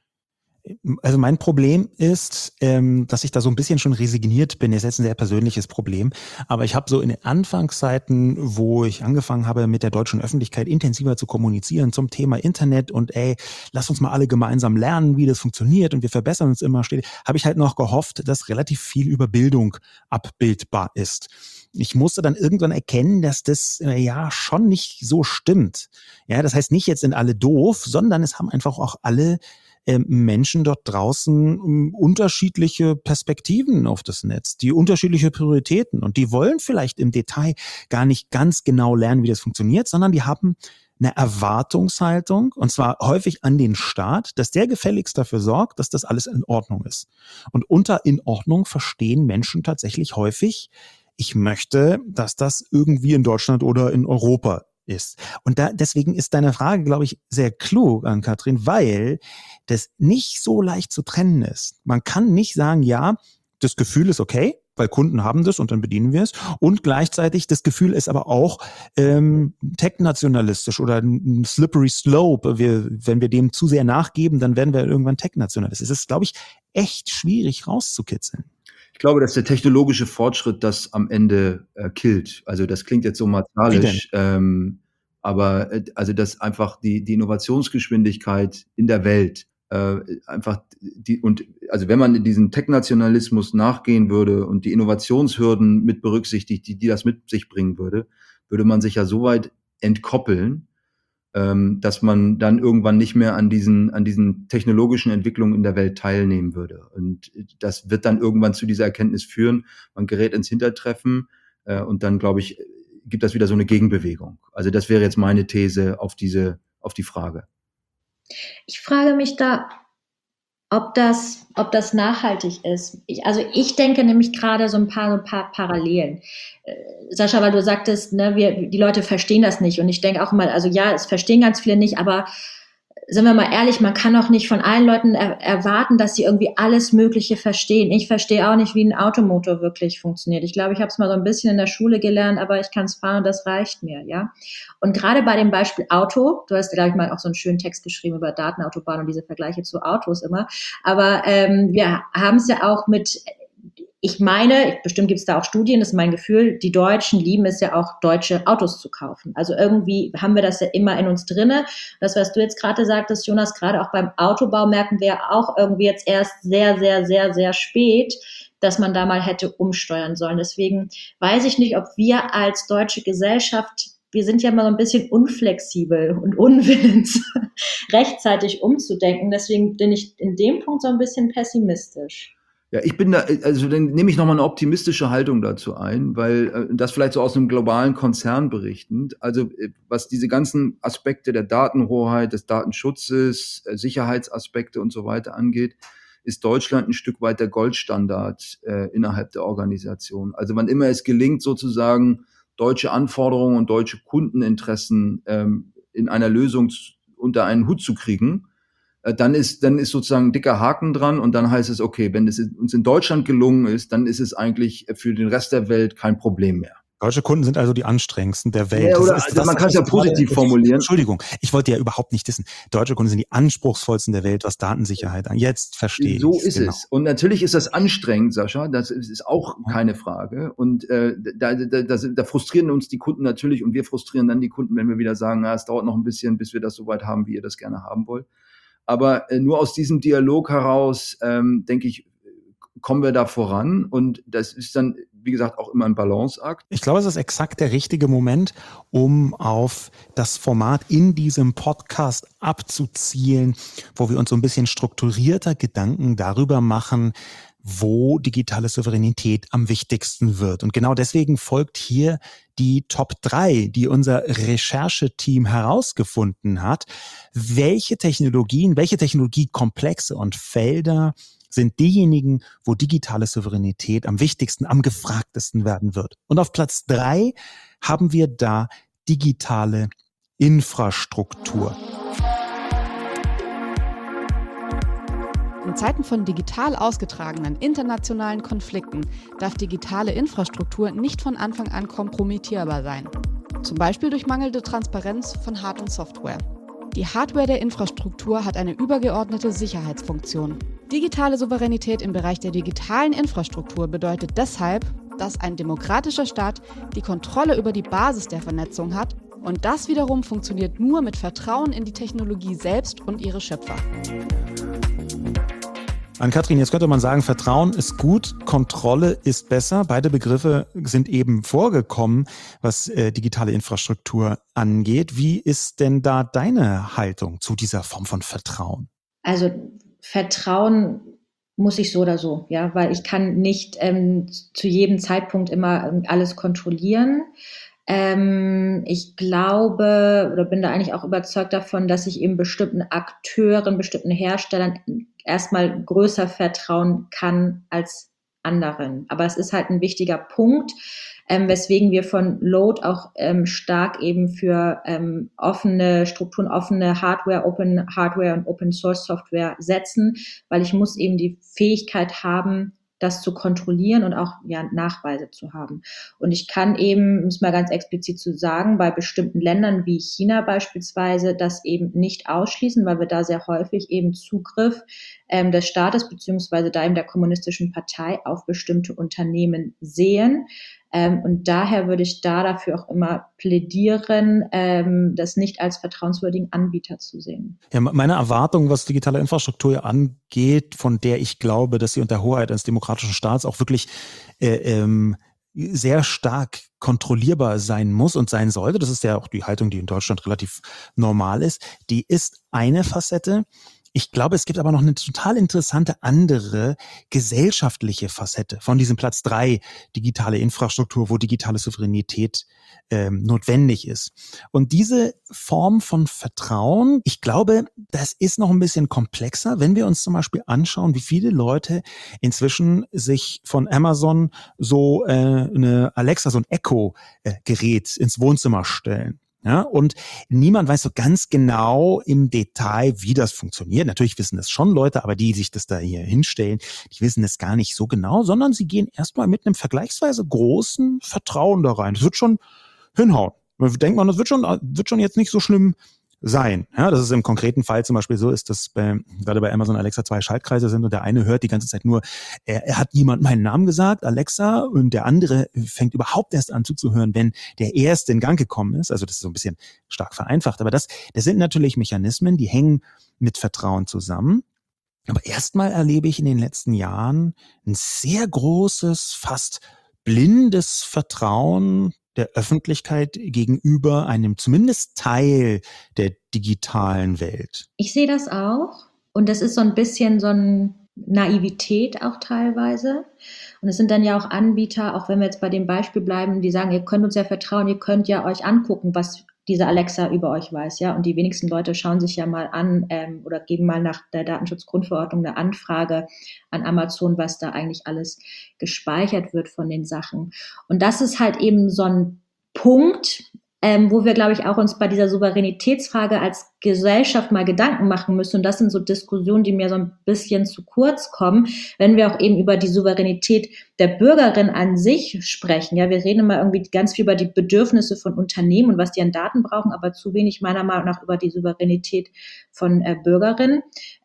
Also mein Problem ist, dass ich da so ein bisschen schon resigniert bin. Das ist jetzt ein sehr persönliches Problem. Aber ich habe so in den Anfangszeiten, wo ich angefangen habe, mit der deutschen Öffentlichkeit intensiver zu kommunizieren zum Thema Internet und lass uns mal alle gemeinsam lernen, wie das funktioniert und wir verbessern uns immer, habe ich halt noch gehofft, dass relativ viel über Bildung abbildbar ist. Ich musste dann irgendwann erkennen, dass das schon nicht so stimmt. Ja, das heißt nicht, jetzt sind alle doof, sondern es haben einfach auch alle Menschen dort draußen unterschiedliche Perspektiven auf das Netz, die unterschiedliche Prioritäten, und die wollen vielleicht im Detail gar nicht ganz genau lernen, wie das funktioniert, sondern die haben eine Erwartungshaltung, und zwar häufig an den Staat, dass der gefälligst dafür sorgt, dass das alles in Ordnung ist. Und unter in Ordnung verstehen Menschen tatsächlich häufig, ich möchte, dass das irgendwie in Deutschland oder in Europa ist. Und deswegen ist deine Frage, glaube ich, sehr klug, Ann-Kathrin, weil das nicht so leicht zu trennen ist. Man kann nicht sagen, ja, das Gefühl ist okay, weil Kunden haben das und dann bedienen wir es. Und gleichzeitig das Gefühl ist aber auch tech-nationalistisch oder ein slippery slope. Wenn wir dem zu sehr nachgeben, dann werden wir irgendwann tech-nationalistisch. Es ist, glaube ich, echt schwierig rauszukitzeln. Ich glaube, dass der technologische Fortschritt das am Ende killt. Also das klingt jetzt so martialisch, aber also dass einfach die Innovationsgeschwindigkeit in der Welt also wenn man in diesen Tech-Nationalismus nachgehen würde und die Innovationshürden mit berücksichtigt, die das mit sich bringen würde man sich ja so weit entkoppeln, dass man dann irgendwann nicht mehr an diesen technologischen Entwicklungen in der Welt teilnehmen würde. Und das wird dann irgendwann zu dieser Erkenntnis führen, man gerät ins Hintertreffen und dann, glaube ich, gibt das wieder so eine Gegenbewegung. Also das wäre jetzt meine These auf die Frage. Ich frage mich da, ob das nachhaltig ist. Ich denke nämlich gerade so ein paar Parallelen. Sascha, weil du sagtest, die Leute verstehen das nicht. Und ich denke auch immer, also ja, es verstehen ganz viele nicht, aber sind wir mal ehrlich, man kann auch nicht von allen Leuten erwarten, dass sie irgendwie alles Mögliche verstehen. Ich verstehe auch nicht, wie ein Automotor wirklich funktioniert. Ich glaube, ich habe es mal so ein bisschen in der Schule gelernt, aber ich kann es fahren und das reicht mir, ja. Und gerade bei dem Beispiel Auto, du hast, glaube ich, mal auch so einen schönen Text geschrieben über Datenautobahnen und diese Vergleiche zu Autos immer, aber wir haben es ja auch mit, ich meine, bestimmt gibt es da auch Studien, das ist mein Gefühl, die Deutschen lieben es ja auch, deutsche Autos zu kaufen. Also irgendwie haben wir das ja immer in uns drinne. Das, was du jetzt gerade sagtest, Jonas, gerade auch beim Autobau merken wir ja auch irgendwie jetzt erst sehr, sehr, sehr, sehr spät, dass man da mal hätte umsteuern sollen. Deswegen weiß ich nicht, ob wir als deutsche Gesellschaft, wir sind ja mal so ein bisschen unflexibel und unwillens, rechtzeitig umzudenken. Deswegen bin ich in dem Punkt so ein bisschen pessimistisch. Ja, dann nehme ich nochmal eine optimistische Haltung dazu ein, weil das vielleicht so aus einem globalen Konzern berichtend, also was diese ganzen Aspekte der Datenhoheit, des Datenschutzes, Sicherheitsaspekte und so weiter angeht, ist Deutschland ein Stück weit der Goldstandard innerhalb der Organisation. Also wann immer es gelingt, sozusagen deutsche Anforderungen und deutsche Kundeninteressen in einer Lösung unter einen Hut zu kriegen, dann ist sozusagen ein dicker Haken dran und dann heißt es, okay, wenn es uns in Deutschland gelungen ist, dann ist es eigentlich für den Rest der Welt kein Problem mehr. Deutsche Kunden sind also die anstrengendsten der Welt. Ja, oder Das man kann es ja was du gerade- positiv formulieren. Entschuldigung, ich wollte ja überhaupt nicht wissen. Deutsche Kunden sind die anspruchsvollsten der Welt, was Datensicherheit angeht. Jetzt verstehe ich So es. ist Genau. es. Und natürlich ist das anstrengend, Sascha. Das ist auch keine Frage. Und da frustrieren uns die Kunden natürlich und wir frustrieren dann die Kunden, wenn wir wieder sagen, es dauert noch ein bisschen, bis wir das so weit haben, wie ihr das gerne haben wollt. Aber nur aus diesem Dialog heraus, denke ich, kommen wir da voran. Und das ist dann, wie gesagt, auch immer ein Balanceakt. Ich glaube, es ist exakt der richtige Moment, um auf das Format in diesem Podcast abzuzielen, wo wir uns so ein bisschen strukturierter Gedanken darüber machen, wo digitale Souveränität am wichtigsten wird. Und genau deswegen folgt hier die Top 3, die unser Rechercheteam herausgefunden hat. Welche Technologiekomplexe und Felder sind diejenigen, wo digitale Souveränität am wichtigsten, am gefragtesten werden wird. Und auf Platz 3 haben wir da digitale Infrastruktur. In Zeiten von digital ausgetragenen internationalen Konflikten darf digitale Infrastruktur nicht von Anfang an kompromittierbar sein. Zum Beispiel durch mangelnde Transparenz von Hard- und Software. Die Hardware der Infrastruktur hat eine übergeordnete Sicherheitsfunktion. Digitale Souveränität im Bereich der digitalen Infrastruktur bedeutet deshalb, dass ein demokratischer Staat die Kontrolle über die Basis der Vernetzung hat und das wiederum funktioniert nur mit Vertrauen in die Technologie selbst und ihre Schöpfer. Ann-Kathrin, jetzt könnte man sagen, Vertrauen ist gut, Kontrolle ist besser. Beide Begriffe sind eben vorgekommen, was digitale Infrastruktur angeht. Wie ist denn da deine Haltung zu dieser Form von Vertrauen? Also Vertrauen muss ich so oder so, ja, weil ich kann nicht zu jedem Zeitpunkt immer alles kontrollieren. Ich glaube oder bin da eigentlich auch überzeugt davon, dass ich eben bestimmten Akteuren, bestimmten Herstellern erstmal größer vertrauen kann als anderen. Aber es ist halt ein wichtiger Punkt, weswegen wir von Load auch stark eben für offene Strukturen, offene Hardware, Open Hardware und Open Source Software setzen, weil ich muss eben die Fähigkeit haben, das zu kontrollieren und auch Nachweise zu haben. Und ich kann eben, um es mal ganz explizit zu sagen, bei bestimmten Ländern wie China beispielsweise das eben nicht ausschließen, weil wir da sehr häufig eben Zugriff des Staates beziehungsweise da eben der kommunistischen Partei auf bestimmte Unternehmen sehen. Und daher würde ich da dafür auch immer plädieren, das nicht als vertrauenswürdigen Anbieter zu sehen. Ja, meine Erwartung, was digitale Infrastruktur angeht, von der ich glaube, dass sie unter Hoheit eines demokratischen Staats auch wirklich sehr stark kontrollierbar sein muss und sein sollte, das ist ja auch die Haltung, die in Deutschland relativ normal ist, die ist eine Facette. Ich glaube, es gibt aber noch eine total interessante andere gesellschaftliche Facette von diesem Platz 3 digitale Infrastruktur, wo digitale Souveränität notwendig ist. Und diese Form von Vertrauen, ich glaube, das ist noch ein bisschen komplexer, wenn wir uns zum Beispiel anschauen, wie viele Leute inzwischen sich von Amazon so eine Alexa, so ein Echo-Gerät ins Wohnzimmer stellen. Ja, und niemand weiß so ganz genau im Detail, wie das funktioniert. Natürlich wissen das schon Leute, aber die sich das da hier hinstellen, die wissen es gar nicht so genau, sondern sie gehen erstmal mit einem vergleichsweise großen Vertrauen da rein. Das wird schon hinhauen. Man denkt man, das wird schon jetzt nicht so schlimm sein. Ja, dass es im konkreten Fall zum Beispiel so ist, dass gerade bei Amazon Alexa 2 Schaltkreise sind und der eine hört die ganze Zeit nur, er hat niemand meinen Namen gesagt, Alexa, und der andere fängt überhaupt erst an zuzuhören, wenn der erste in Gang gekommen ist. Also das ist so ein bisschen stark vereinfacht. Aber das sind natürlich Mechanismen, die hängen mit Vertrauen zusammen. Aber erstmal erlebe ich in den letzten Jahren ein sehr großes, fast blindes Vertrauen der Öffentlichkeit gegenüber einem zumindest Teil der digitalen Welt. Ich sehe das auch. Und das ist so ein bisschen so eine Naivität auch teilweise. Und es sind dann ja auch Anbieter, auch wenn wir jetzt bei dem Beispiel bleiben, die sagen, ihr könnt uns ja vertrauen, ihr könnt ja euch angucken, was diese Alexa über euch weiß, ja. Und die wenigsten Leute schauen sich ja mal an oder geben mal nach der Datenschutzgrundverordnung eine Anfrage an Amazon, was da eigentlich alles gespeichert wird von den Sachen. Und das ist halt eben so ein Punkt, wo wir, glaube ich, auch uns bei dieser Souveränitätsfrage als Gesellschaft mal Gedanken machen müssen. Und das sind so Diskussionen, die mir so ein bisschen zu kurz kommen, wenn wir auch eben über die Souveränität der Bürgerin an sich sprechen. Ja, wir reden immer irgendwie ganz viel über die Bedürfnisse von Unternehmen und was die an Daten brauchen, aber zu wenig meiner Meinung nach über die Souveränität von Bürgerinnen,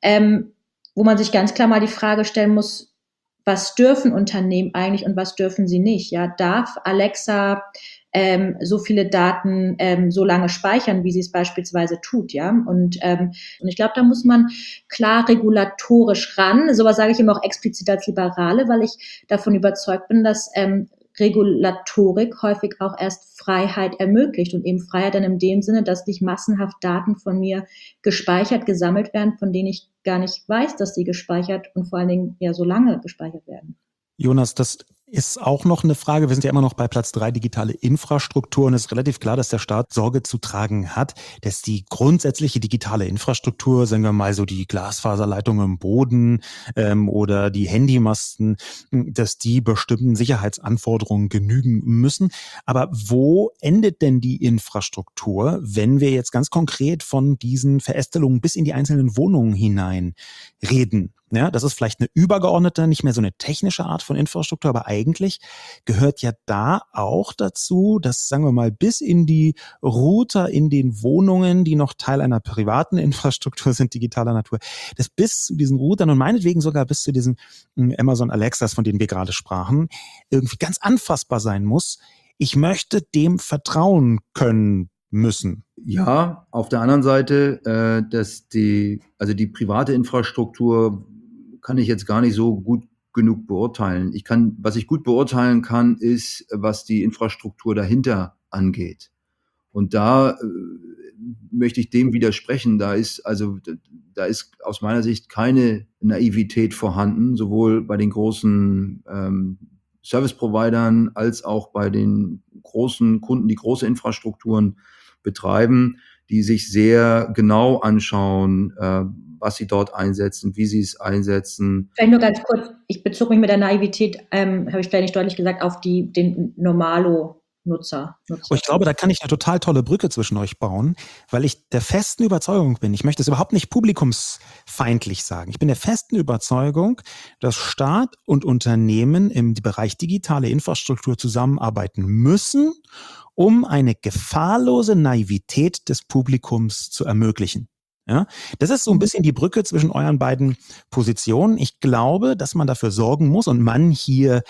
wo man sich ganz klar mal die Frage stellen muss, was dürfen Unternehmen eigentlich und was dürfen sie nicht? Ja, darf Alexa so viele Daten so lange speichern, wie sie es beispielsweise tut, ja? Und ich glaube, da muss man klar regulatorisch ran. Sowas sage ich immer auch explizit als Liberale, weil ich davon überzeugt bin, dass Regulatorik häufig auch erst Freiheit ermöglicht und eben Freiheit dann in dem Sinne, dass nicht massenhaft Daten von mir gespeichert, gesammelt werden, von denen ich gar nicht weiß, dass sie gespeichert und vor allen Dingen ja so lange gespeichert werden. Jonas, das ist auch noch eine Frage. Wir sind ja immer noch bei Platz 3 digitale Infrastruktur und es ist relativ klar, dass der Staat Sorge zu tragen hat, dass die grundsätzliche digitale Infrastruktur, sagen wir mal so die Glasfaserleitungen im Boden oder die Handymasten, dass die bestimmten Sicherheitsanforderungen genügen müssen. Aber wo endet denn die Infrastruktur, wenn wir jetzt ganz konkret von diesen Verästelungen bis in die einzelnen Wohnungen hinein reden? Ja, das ist vielleicht eine übergeordnete, nicht mehr so eine technische Art von Infrastruktur, aber eigentlich gehört ja da auch dazu, dass, sagen wir mal, bis in die Router in den Wohnungen, die noch Teil einer privaten Infrastruktur sind, digitaler Natur, dass bis zu diesen Routern und meinetwegen sogar bis zu diesen Amazon Alexas, von denen wir gerade sprachen, irgendwie ganz anfassbar sein muss. Ich möchte dem vertrauen können müssen. Ja, auf der anderen Seite, dass die private Infrastruktur kann ich jetzt gar nicht so gut genug beurteilen. Was ich gut beurteilen kann, ist, was die Infrastruktur dahinter angeht. Und da möchte ich dem widersprechen. Da ist aus meiner Sicht keine Naivität vorhanden, sowohl bei den großen Service-Providern als auch bei den großen Kunden, die große Infrastrukturen betreiben, die sich sehr genau anschauen, was sie dort einsetzen, wie sie es einsetzen. Vielleicht nur ganz kurz, ich bezog mich mit der Naivität, habe ich vielleicht nicht deutlich gesagt, auf den Normalo-Nutzer. Ich glaube, da kann ich eine total tolle Brücke zwischen euch bauen, weil ich der festen Überzeugung bin, ich möchte es überhaupt nicht publikumsfeindlich sagen, ich bin der festen Überzeugung, dass Staat und Unternehmen im Bereich digitale Infrastruktur zusammenarbeiten müssen, um eine gefahrlose Naivität des Publikums zu ermöglichen. Ja, das ist so ein bisschen die Brücke zwischen euren beiden Positionen. Ich glaube, dass man dafür sorgen muss und man hier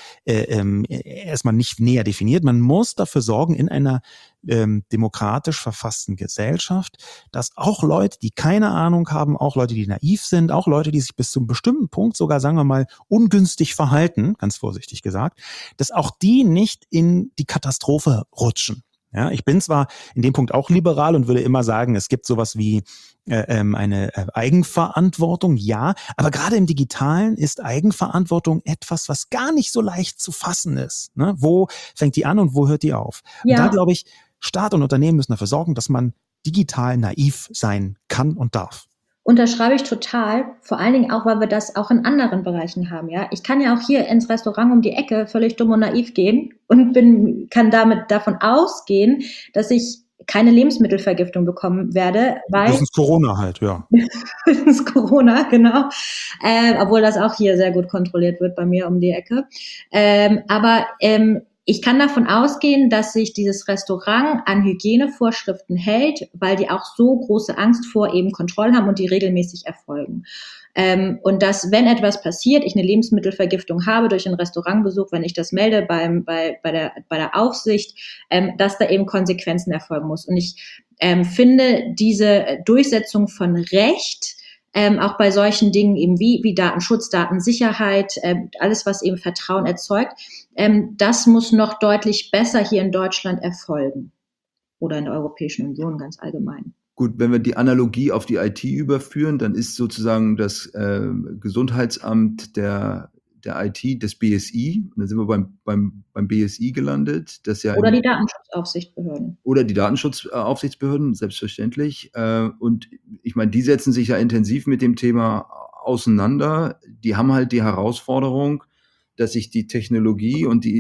erstmal nicht näher definiert, man muss dafür sorgen in einer demokratisch verfassten Gesellschaft, dass auch Leute, die keine Ahnung haben, auch Leute, die naiv sind, auch Leute, die sich bis zu einem bestimmten Punkt sogar, sagen wir mal, ungünstig verhalten, ganz vorsichtig gesagt, dass auch die nicht in die Katastrophe rutschen. Ja, ich bin zwar in dem Punkt auch liberal und würde immer sagen, es gibt sowas wie eine Eigenverantwortung, ja, aber gerade im Digitalen ist Eigenverantwortung etwas, was gar nicht so leicht zu fassen ist. Ne? Wo fängt die an und wo hört die auf? Ja. Und da glaube ich, Staat und Unternehmen müssen dafür sorgen, dass man digital naiv sein kann und darf. Unterschreibe ich total, vor allen Dingen auch, weil wir das auch in anderen Bereichen haben, ja. Ich kann ja auch hier ins Restaurant um die Ecke völlig dumm und naiv gehen und kann damit davon ausgehen, dass ich keine Lebensmittelvergiftung bekommen werde, weil... Das ist Corona halt, ja. Das ist Corona, genau. Obwohl das auch hier sehr gut kontrolliert wird bei mir um die Ecke. Aber ich kann davon ausgehen, dass sich dieses Restaurant an Hygienevorschriften hält, weil die auch so große Angst vor eben Kontrollen haben und die regelmäßig erfolgen. Und dass, wenn etwas passiert, ich eine Lebensmittelvergiftung habe durch einen Restaurantbesuch, wenn ich das melde bei der Aufsicht, dass da eben Konsequenzen erfolgen muss. Und ich finde diese Durchsetzung von Recht, auch bei solchen Dingen eben wie Datenschutz, Datensicherheit, alles, was eben Vertrauen erzeugt, das muss noch deutlich besser hier in Deutschland erfolgen oder in der Europäischen Union ganz allgemein. Gut, wenn wir die Analogie auf die IT überführen, dann ist sozusagen das Gesundheitsamt der IT des BSI. Und dann sind wir beim BSI gelandet. Das ja oder die Datenschutzaufsichtsbehörden. Oder die Datenschutzaufsichtsbehörden, selbstverständlich. Und ich meine, die setzen sich ja intensiv mit dem Thema auseinander. Die haben halt die Herausforderung, dass sich die Technologie und die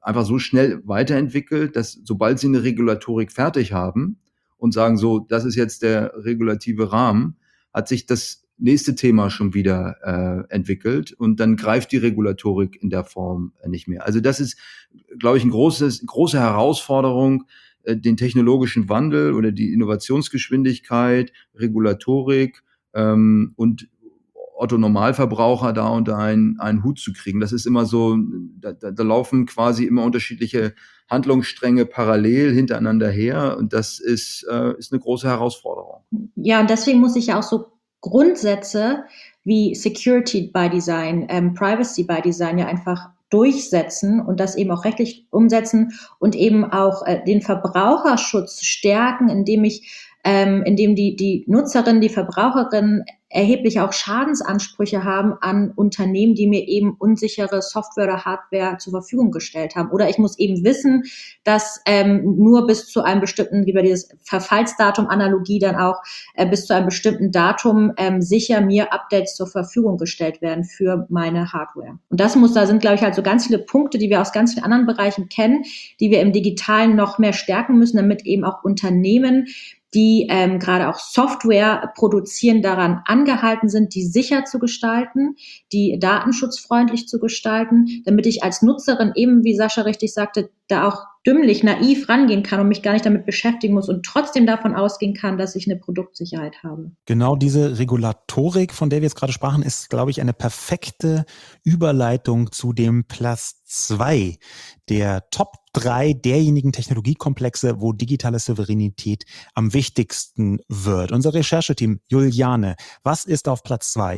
einfach so schnell weiterentwickelt, dass sobald sie eine Regulatorik fertig haben und sagen so, das ist jetzt der regulative Rahmen, hat sich das nächste Thema schon wieder entwickelt und dann greift die Regulatorik in der Form nicht mehr. Also das ist, glaube ich, große Herausforderung, den technologischen Wandel oder die Innovationsgeschwindigkeit, Regulatorik und Otto Normalverbraucher da unter einen Hut zu kriegen. Das ist immer so, da laufen quasi immer unterschiedliche Handlungsstränge parallel hintereinander her und das ist eine große Herausforderung. Ja, und deswegen muss ich ja auch so Grundsätze wie Security by Design, Privacy by Design ja einfach durchsetzen und das eben auch rechtlich umsetzen und eben auch den Verbraucherschutz stärken, indem die Nutzerinnen, die Verbraucherinnen erheblich auch Schadensansprüche haben an Unternehmen, die mir eben unsichere Software oder Hardware zur Verfügung gestellt haben. Oder ich muss eben wissen, dass nur bis zu einem bestimmten, über dieses Verfallsdatum-Analogie dann auch bis zu einem bestimmten Datum sicher mir Updates zur Verfügung gestellt werden für meine Hardware. Und da sind, glaube ich, halt so ganz viele Punkte, die wir aus ganz vielen anderen Bereichen kennen, die wir im Digitalen noch mehr stärken müssen, damit eben auch Unternehmen, die gerade auch Software produzieren, daran angehalten sind, die sicher zu gestalten, die datenschutzfreundlich zu gestalten, damit ich als Nutzerin eben, wie Sascha richtig sagte, da auch dümmlich, naiv rangehen kann und mich gar nicht damit beschäftigen muss und trotzdem davon ausgehen kann, dass ich eine Produktsicherheit habe. Genau diese Regulatorik, von der wir jetzt gerade sprachen, ist, glaube ich, eine perfekte Überleitung zu dem Platz 2 der Top 3 derjenigen Technologiekomplexe, wo digitale Souveränität am wichtigsten wird. Unser Rechercheteam, Juliane, was ist auf Platz 2?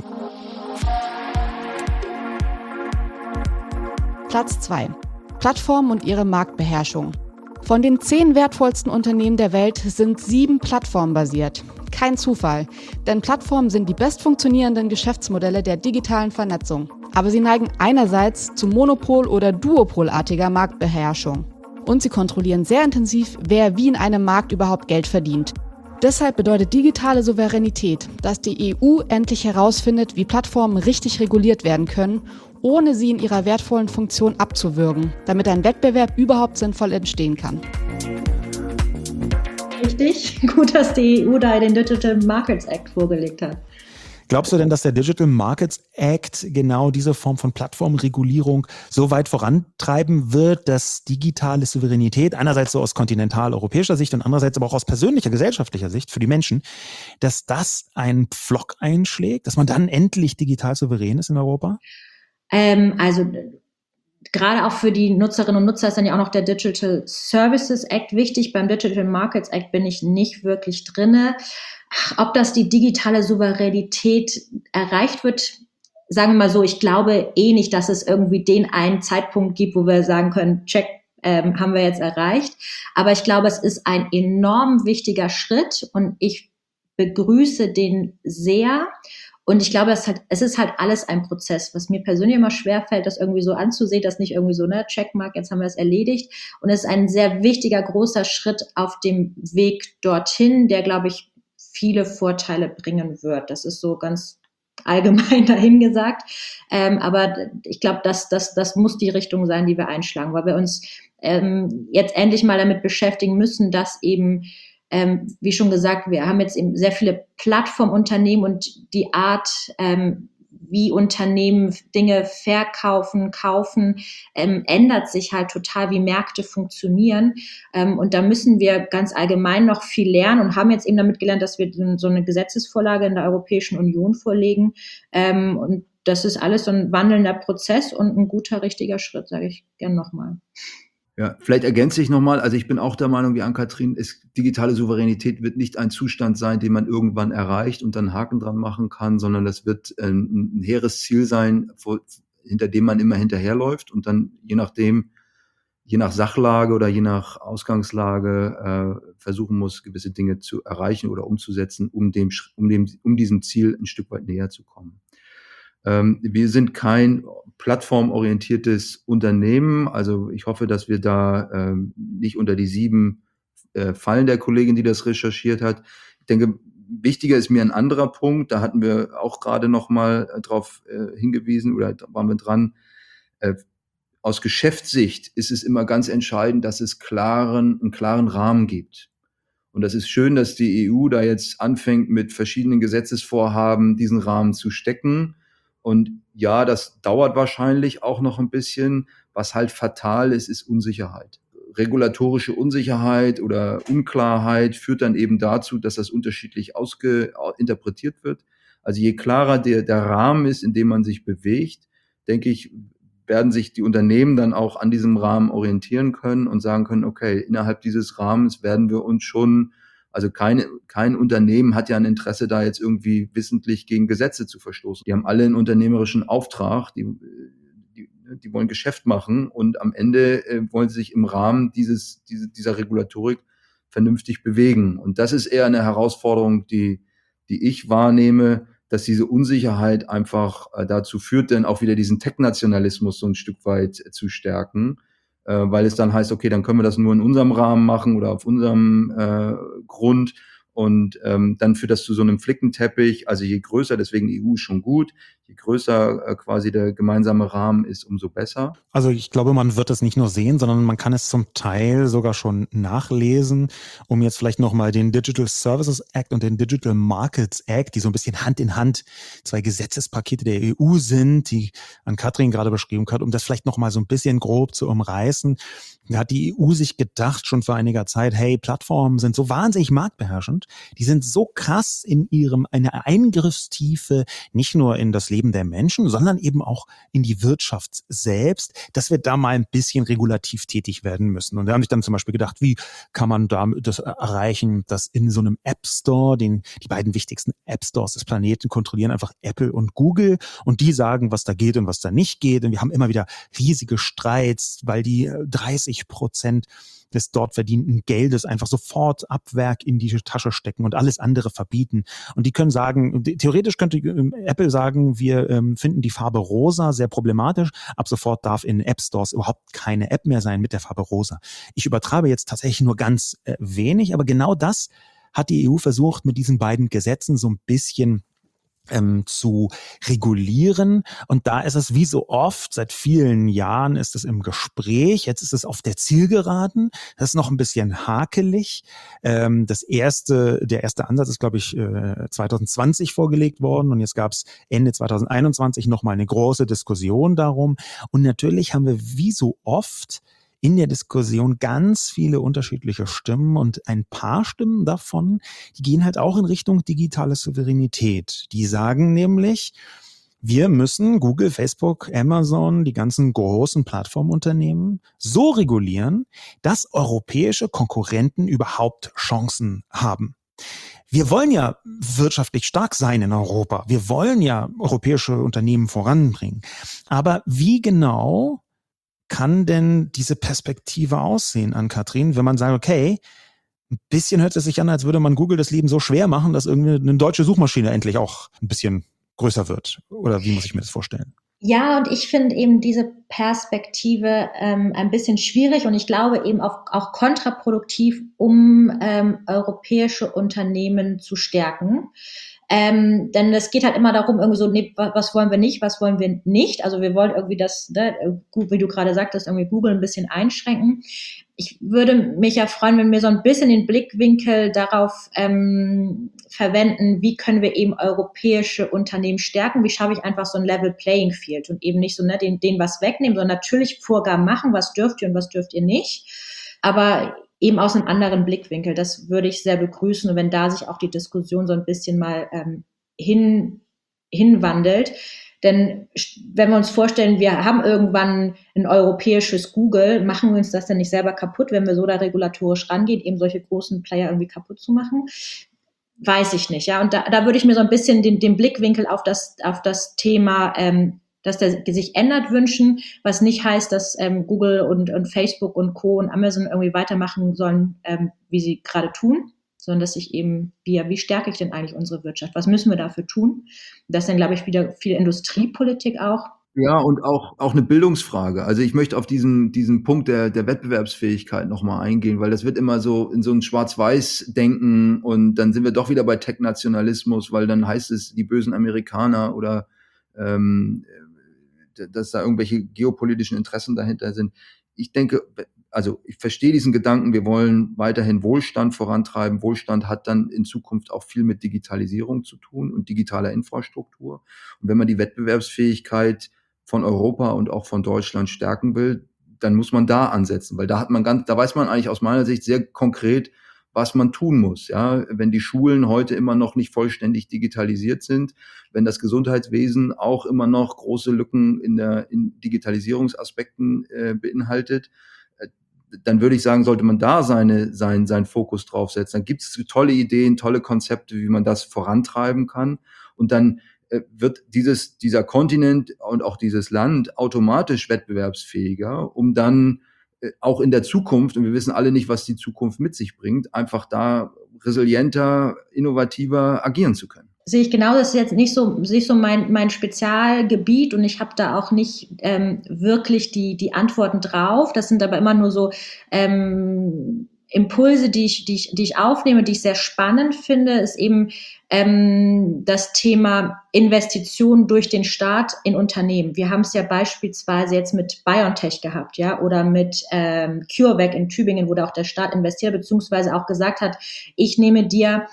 Platz 2. Plattformen und ihre Marktbeherrschung. Von den 10 wertvollsten Unternehmen der Welt sind 7 plattformbasiert. Kein Zufall, denn Plattformen sind die bestfunktionierenden Geschäftsmodelle der digitalen Vernetzung. Aber sie neigen einerseits zu Monopol- oder Duopolartiger Marktbeherrschung. Und sie kontrollieren sehr intensiv, wer wie in einem Markt überhaupt Geld verdient. Deshalb bedeutet digitale Souveränität, dass die EU endlich herausfindet, wie Plattformen richtig reguliert werden können, ohne sie in ihrer wertvollen Funktion abzuwürgen, damit ein Wettbewerb überhaupt sinnvoll entstehen kann. Richtig, gut, dass die EU da den Digital Markets Act vorgelegt hat. Glaubst du denn, dass der Digital Markets Act genau diese Form von Plattformregulierung so weit vorantreiben wird, dass digitale Souveränität, einerseits so aus kontinentaleuropäischer Sicht und andererseits aber auch aus persönlicher, gesellschaftlicher Sicht für die Menschen, dass das einen Pflock einschlägt, dass man dann endlich digital souverän ist in Europa? Also gerade auch für die Nutzerinnen und Nutzer ist dann ja auch noch der Digital Services Act wichtig. Beim Digital Markets Act bin ich nicht wirklich drinne. Ob das die digitale Souveränität erreicht wird, sagen wir mal so, ich glaube nicht, dass es irgendwie den einen Zeitpunkt gibt, wo wir sagen können, check, haben wir jetzt erreicht. Aber ich glaube, es ist ein enorm wichtiger Schritt und ich begrüße den sehr. Und ich glaube, es ist halt alles ein Prozess, was mir persönlich immer schwerfällt, das irgendwie so anzusehen, dass nicht irgendwie so, ne, Checkmark, jetzt haben wir es erledigt. Und es ist ein sehr wichtiger, großer Schritt auf dem Weg dorthin, der, glaube ich, viele Vorteile bringen wird. Das ist so ganz allgemein dahingesagt. Aber ich glaube, das muss die Richtung sein, die wir einschlagen, weil wir uns jetzt endlich mal damit beschäftigen müssen, dass eben wie schon gesagt, wir haben jetzt eben sehr viele Plattformunternehmen und die Art, wie Unternehmen Dinge verkaufen, kaufen, ändert sich halt total, wie Märkte funktionieren. Und da müssen wir ganz allgemein noch viel lernen und haben jetzt eben damit gelernt, dass wir so eine Gesetzesvorlage in der Europäischen Union vorlegen. Und das ist alles so ein wandelnder Prozess und ein guter, richtiger Schritt, sage ich gern nochmal. Ja, vielleicht ergänze ich nochmal, also ich bin auch der Meinung wie Ann-Kathrin, digitale Souveränität wird nicht ein Zustand sein, den man irgendwann erreicht und dann Haken dran machen kann, sondern das wird ein hehres Ziel sein, hinter dem man immer hinterherläuft und dann je nach Sachlage oder je nach Ausgangslage versuchen muss, gewisse Dinge zu erreichen oder umzusetzen, um diesem Ziel ein Stück weit näher zu kommen. Wir sind kein plattformorientiertes Unternehmen. Also ich hoffe, dass wir da nicht unter die 7 fallen der Kollegin, die das recherchiert hat. Ich denke, wichtiger ist mir ein anderer Punkt. Da hatten wir auch gerade noch mal drauf hingewiesen oder waren wir dran. aus Geschäftssicht ist es immer ganz entscheidend, dass es einen klaren Rahmen gibt. Und das ist schön, dass die EU da jetzt anfängt, mit verschiedenen Gesetzesvorhaben diesen Rahmen zu stecken. Und ja, das dauert wahrscheinlich auch noch ein bisschen. Was halt fatal ist, ist Unsicherheit. Regulatorische Unsicherheit oder Unklarheit führt dann eben dazu, dass das unterschiedlich interpretiert wird. Also je klarer der Rahmen ist, in dem man sich bewegt, denke ich, werden sich die Unternehmen dann auch an diesem Rahmen orientieren können und sagen können, okay, innerhalb dieses Rahmens werden wir uns schon, also kein Unternehmen hat ja ein Interesse, da jetzt irgendwie wissentlich gegen Gesetze zu verstoßen. Die haben alle einen unternehmerischen Auftrag, die wollen Geschäft machen und am Ende wollen sie sich im Rahmen dieser Regulatorik vernünftig bewegen. Und das ist eher eine Herausforderung, die ich wahrnehme, dass diese Unsicherheit einfach dazu führt, dann auch wieder diesen Tech-Nationalismus so ein Stück weit zu stärken, weil es dann heißt, okay, dann können wir das nur in unserem Rahmen machen oder auf unserem Grund. Und dann führt das zu so einem Flickenteppich. Also je größer, deswegen EU ist schon gut, je größer quasi der gemeinsame Rahmen ist, umso besser. Also ich glaube, man wird es nicht nur sehen, sondern man kann es zum Teil sogar schon nachlesen, um jetzt vielleicht nochmal den Digital Services Act und den Digital Markets Act, die so ein bisschen Hand in Hand 2 Gesetzespakete der EU sind, die Ann-Kathrin gerade beschrieben hat, um das vielleicht nochmal so ein bisschen grob zu umreißen. Da hat die EU sich gedacht, schon vor einiger Zeit, hey, Plattformen sind so wahnsinnig marktbeherrschend, die sind so krass in einer Eingriffstiefe, nicht nur in das Leben der Menschen, sondern eben auch in die Wirtschaft selbst, dass wir da mal ein bisschen regulativ tätig werden müssen. Und da haben sich dann zum Beispiel gedacht, wie kann man da das erreichen, dass in so einem App Store, die beiden wichtigsten App Stores des Planeten kontrollieren einfach Apple und Google und die sagen, was da geht und was da nicht geht. Und wir haben immer wieder riesige Streits, weil die 30% des dort verdienten Geldes einfach sofort ab Werk in die Tasche stecken und alles andere verbieten. Und die können sagen, theoretisch könnte Apple sagen, wir finden die Farbe rosa sehr problematisch. Ab sofort darf in App Stores überhaupt keine App mehr sein mit der Farbe rosa. Ich übertreibe jetzt tatsächlich nur ganz wenig, aber genau das hat die EU versucht, mit diesen beiden Gesetzen so ein bisschen zu regulieren. Und da ist es wie so oft, seit vielen Jahren ist es im Gespräch, jetzt ist es auf der Zielgeraden, das ist noch ein bisschen hakelig. Der erste Ansatz ist, glaube ich, 2020 vorgelegt worden und jetzt gab es Ende 2021 nochmal eine große Diskussion darum. Und natürlich haben wir wie so oft in der Diskussion ganz viele unterschiedliche Stimmen und ein paar Stimmen davon, die gehen halt auch in Richtung digitale Souveränität. Die sagen nämlich, wir müssen Google, Facebook, Amazon, die ganzen großen Plattformunternehmen so regulieren, dass europäische Konkurrenten überhaupt Chancen haben. Wir wollen ja wirtschaftlich stark sein in Europa. Wir wollen ja europäische Unternehmen voranbringen. Aber wie genau kann denn diese Perspektive aussehen, Ann-Kathrin, wenn man sagt, okay, ein bisschen hört es sich an, als würde man Google das Leben so schwer machen, dass irgendwie eine deutsche Suchmaschine endlich auch ein bisschen größer wird? Oder wie muss ich mir das vorstellen? Ja, und ich finde eben diese Perspektive ein bisschen schwierig und ich glaube eben auch kontraproduktiv, um europäische Unternehmen zu stärken. Denn es geht halt immer darum, irgendwie so, nee, was wollen wir nicht, was wollen wir nicht. Also wir wollen irgendwie das, ne, wie du gerade sagtest, irgendwie Google ein bisschen einschränken. Ich würde mich ja freuen, wenn wir so ein bisschen den Blickwinkel darauf verwenden, wie können wir eben europäische Unternehmen stärken, wie schaffe ich einfach so ein Level Playing Field und eben nicht so denen was wegnehmen, sondern natürlich Vorgaben machen, was dürft ihr und was dürft ihr nicht, aber eben aus einem anderen Blickwinkel. Das würde ich sehr begrüßen und wenn da sich auch die Diskussion so ein bisschen mal hinwandelt. Denn wenn wir uns vorstellen, wir haben irgendwann ein europäisches Google, machen wir uns das denn nicht selber kaputt, wenn wir so da regulatorisch rangehen, eben solche großen Player irgendwie kaputt zu machen? Weiß ich nicht, ja. Und da würde ich mir so ein bisschen den Blickwinkel auf das Thema, dass der sich ändert, wünschen, was nicht heißt, dass Google und Facebook und Co. und Amazon irgendwie weitermachen sollen, wie sie gerade tun, sondern dass ich eben, wie stärke ich denn eigentlich unsere Wirtschaft? Was müssen wir dafür tun? Das ist dann, glaube ich, wieder viel Industriepolitik auch. Ja, und auch eine Bildungsfrage. Also ich möchte auf diesen Punkt der Wettbewerbsfähigkeit nochmal eingehen, weil das wird immer so in so ein Schwarz-Weiß-Denken und dann sind wir doch wieder bei Tech-Nationalismus, weil dann heißt es, die bösen Amerikaner oder dass da irgendwelche geopolitischen Interessen dahinter sind. Ich denke, also ich verstehe diesen Gedanken, wir wollen weiterhin Wohlstand vorantreiben. Wohlstand hat dann in Zukunft auch viel mit Digitalisierung zu tun und digitaler Infrastruktur. Und wenn man die Wettbewerbsfähigkeit von Europa und auch von Deutschland stärken will, dann muss man da ansetzen, weil da weiß man eigentlich aus meiner Sicht sehr konkret, was man tun muss. Ja, wenn die Schulen heute immer noch nicht vollständig digitalisiert sind, wenn das Gesundheitswesen auch immer noch große Lücken in Digitalisierungsaspekten beinhaltet, dann würde ich sagen, sollte man da seinen Fokus draufsetzen. Dann gibt es tolle Ideen, tolle Konzepte, wie man das vorantreiben kann. Und dann wird dieser Kontinent und auch dieses Land automatisch wettbewerbsfähiger, um dann auch in der Zukunft, und wir wissen alle nicht, was die Zukunft mit sich bringt, einfach da resilienter, innovativer agieren zu können. Sehe ich genau, das ist jetzt nicht so mein Spezialgebiet und ich habe da auch nicht wirklich die Antworten drauf. Das sind aber immer nur so Impulse, die ich aufnehme, die ich sehr spannend finde, ist eben das Thema Investitionen durch den Staat in Unternehmen. Wir haben es ja beispielsweise jetzt mit BioNTech gehabt, ja, oder mit CureVac in Tübingen, wo da auch der Staat investiert, beziehungsweise auch gesagt hat, ich nehme dir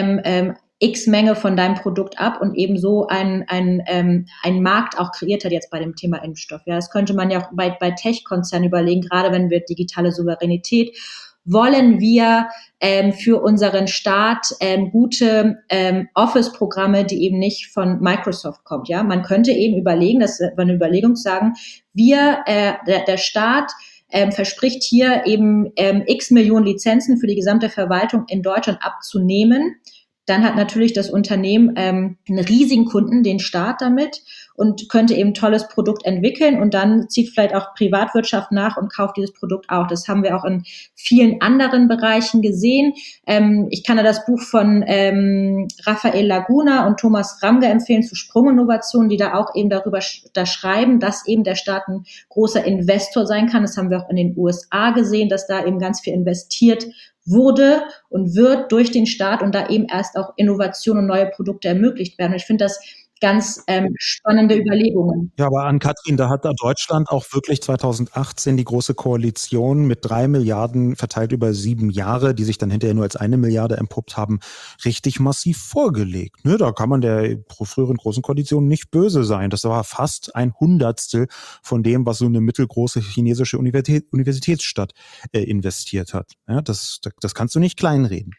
X Menge von deinem Produkt ab und eben so ein Markt auch kreiert hat jetzt bei dem Thema Impfstoff. Ja, das könnte man ja auch bei Tech-Konzernen überlegen, gerade wenn wir digitale Souveränität wollen wir für unseren Staat gute Office-Programme, die eben nicht von Microsoft kommt. Ja, man könnte eben überlegen, das ist eine Überlegung zu sagen, der Staat verspricht hier eben x Millionen Lizenzen für die gesamte Verwaltung in Deutschland abzunehmen. Dann hat natürlich das Unternehmen einen riesigen Kunden, den Staat damit, und könnte eben ein tolles Produkt entwickeln und dann zieht vielleicht auch Privatwirtschaft nach und kauft dieses Produkt auch. Das haben wir auch in vielen anderen Bereichen gesehen. Ich kann da das Buch von Raphael Laguna und Thomas Ramge empfehlen zu Sprunginnovation, die da auch eben darüber schreiben, dass eben der Staat ein großer Investor sein kann. Das haben wir auch in den USA gesehen, dass da eben ganz viel investiert wurde und wird durch den Staat und da eben erst auch Innovation und neue Produkte ermöglicht werden. Und ich finde das ganz spannende Überlegungen. Ja, aber Ann-Kathrin, da hat da Deutschland auch wirklich 2018 die große Koalition mit 3 Milliarden verteilt über 7 Jahre, die sich dann hinterher nur als 1 Milliarde entpuppt haben, richtig massiv vorgelegt. Ne, da kann man der früheren großen Koalition nicht böse sein. Das war fast 1/100 von dem, was so eine mittelgroße chinesische Universitätsstadt investiert hat. Ja, das kannst du nicht kleinreden.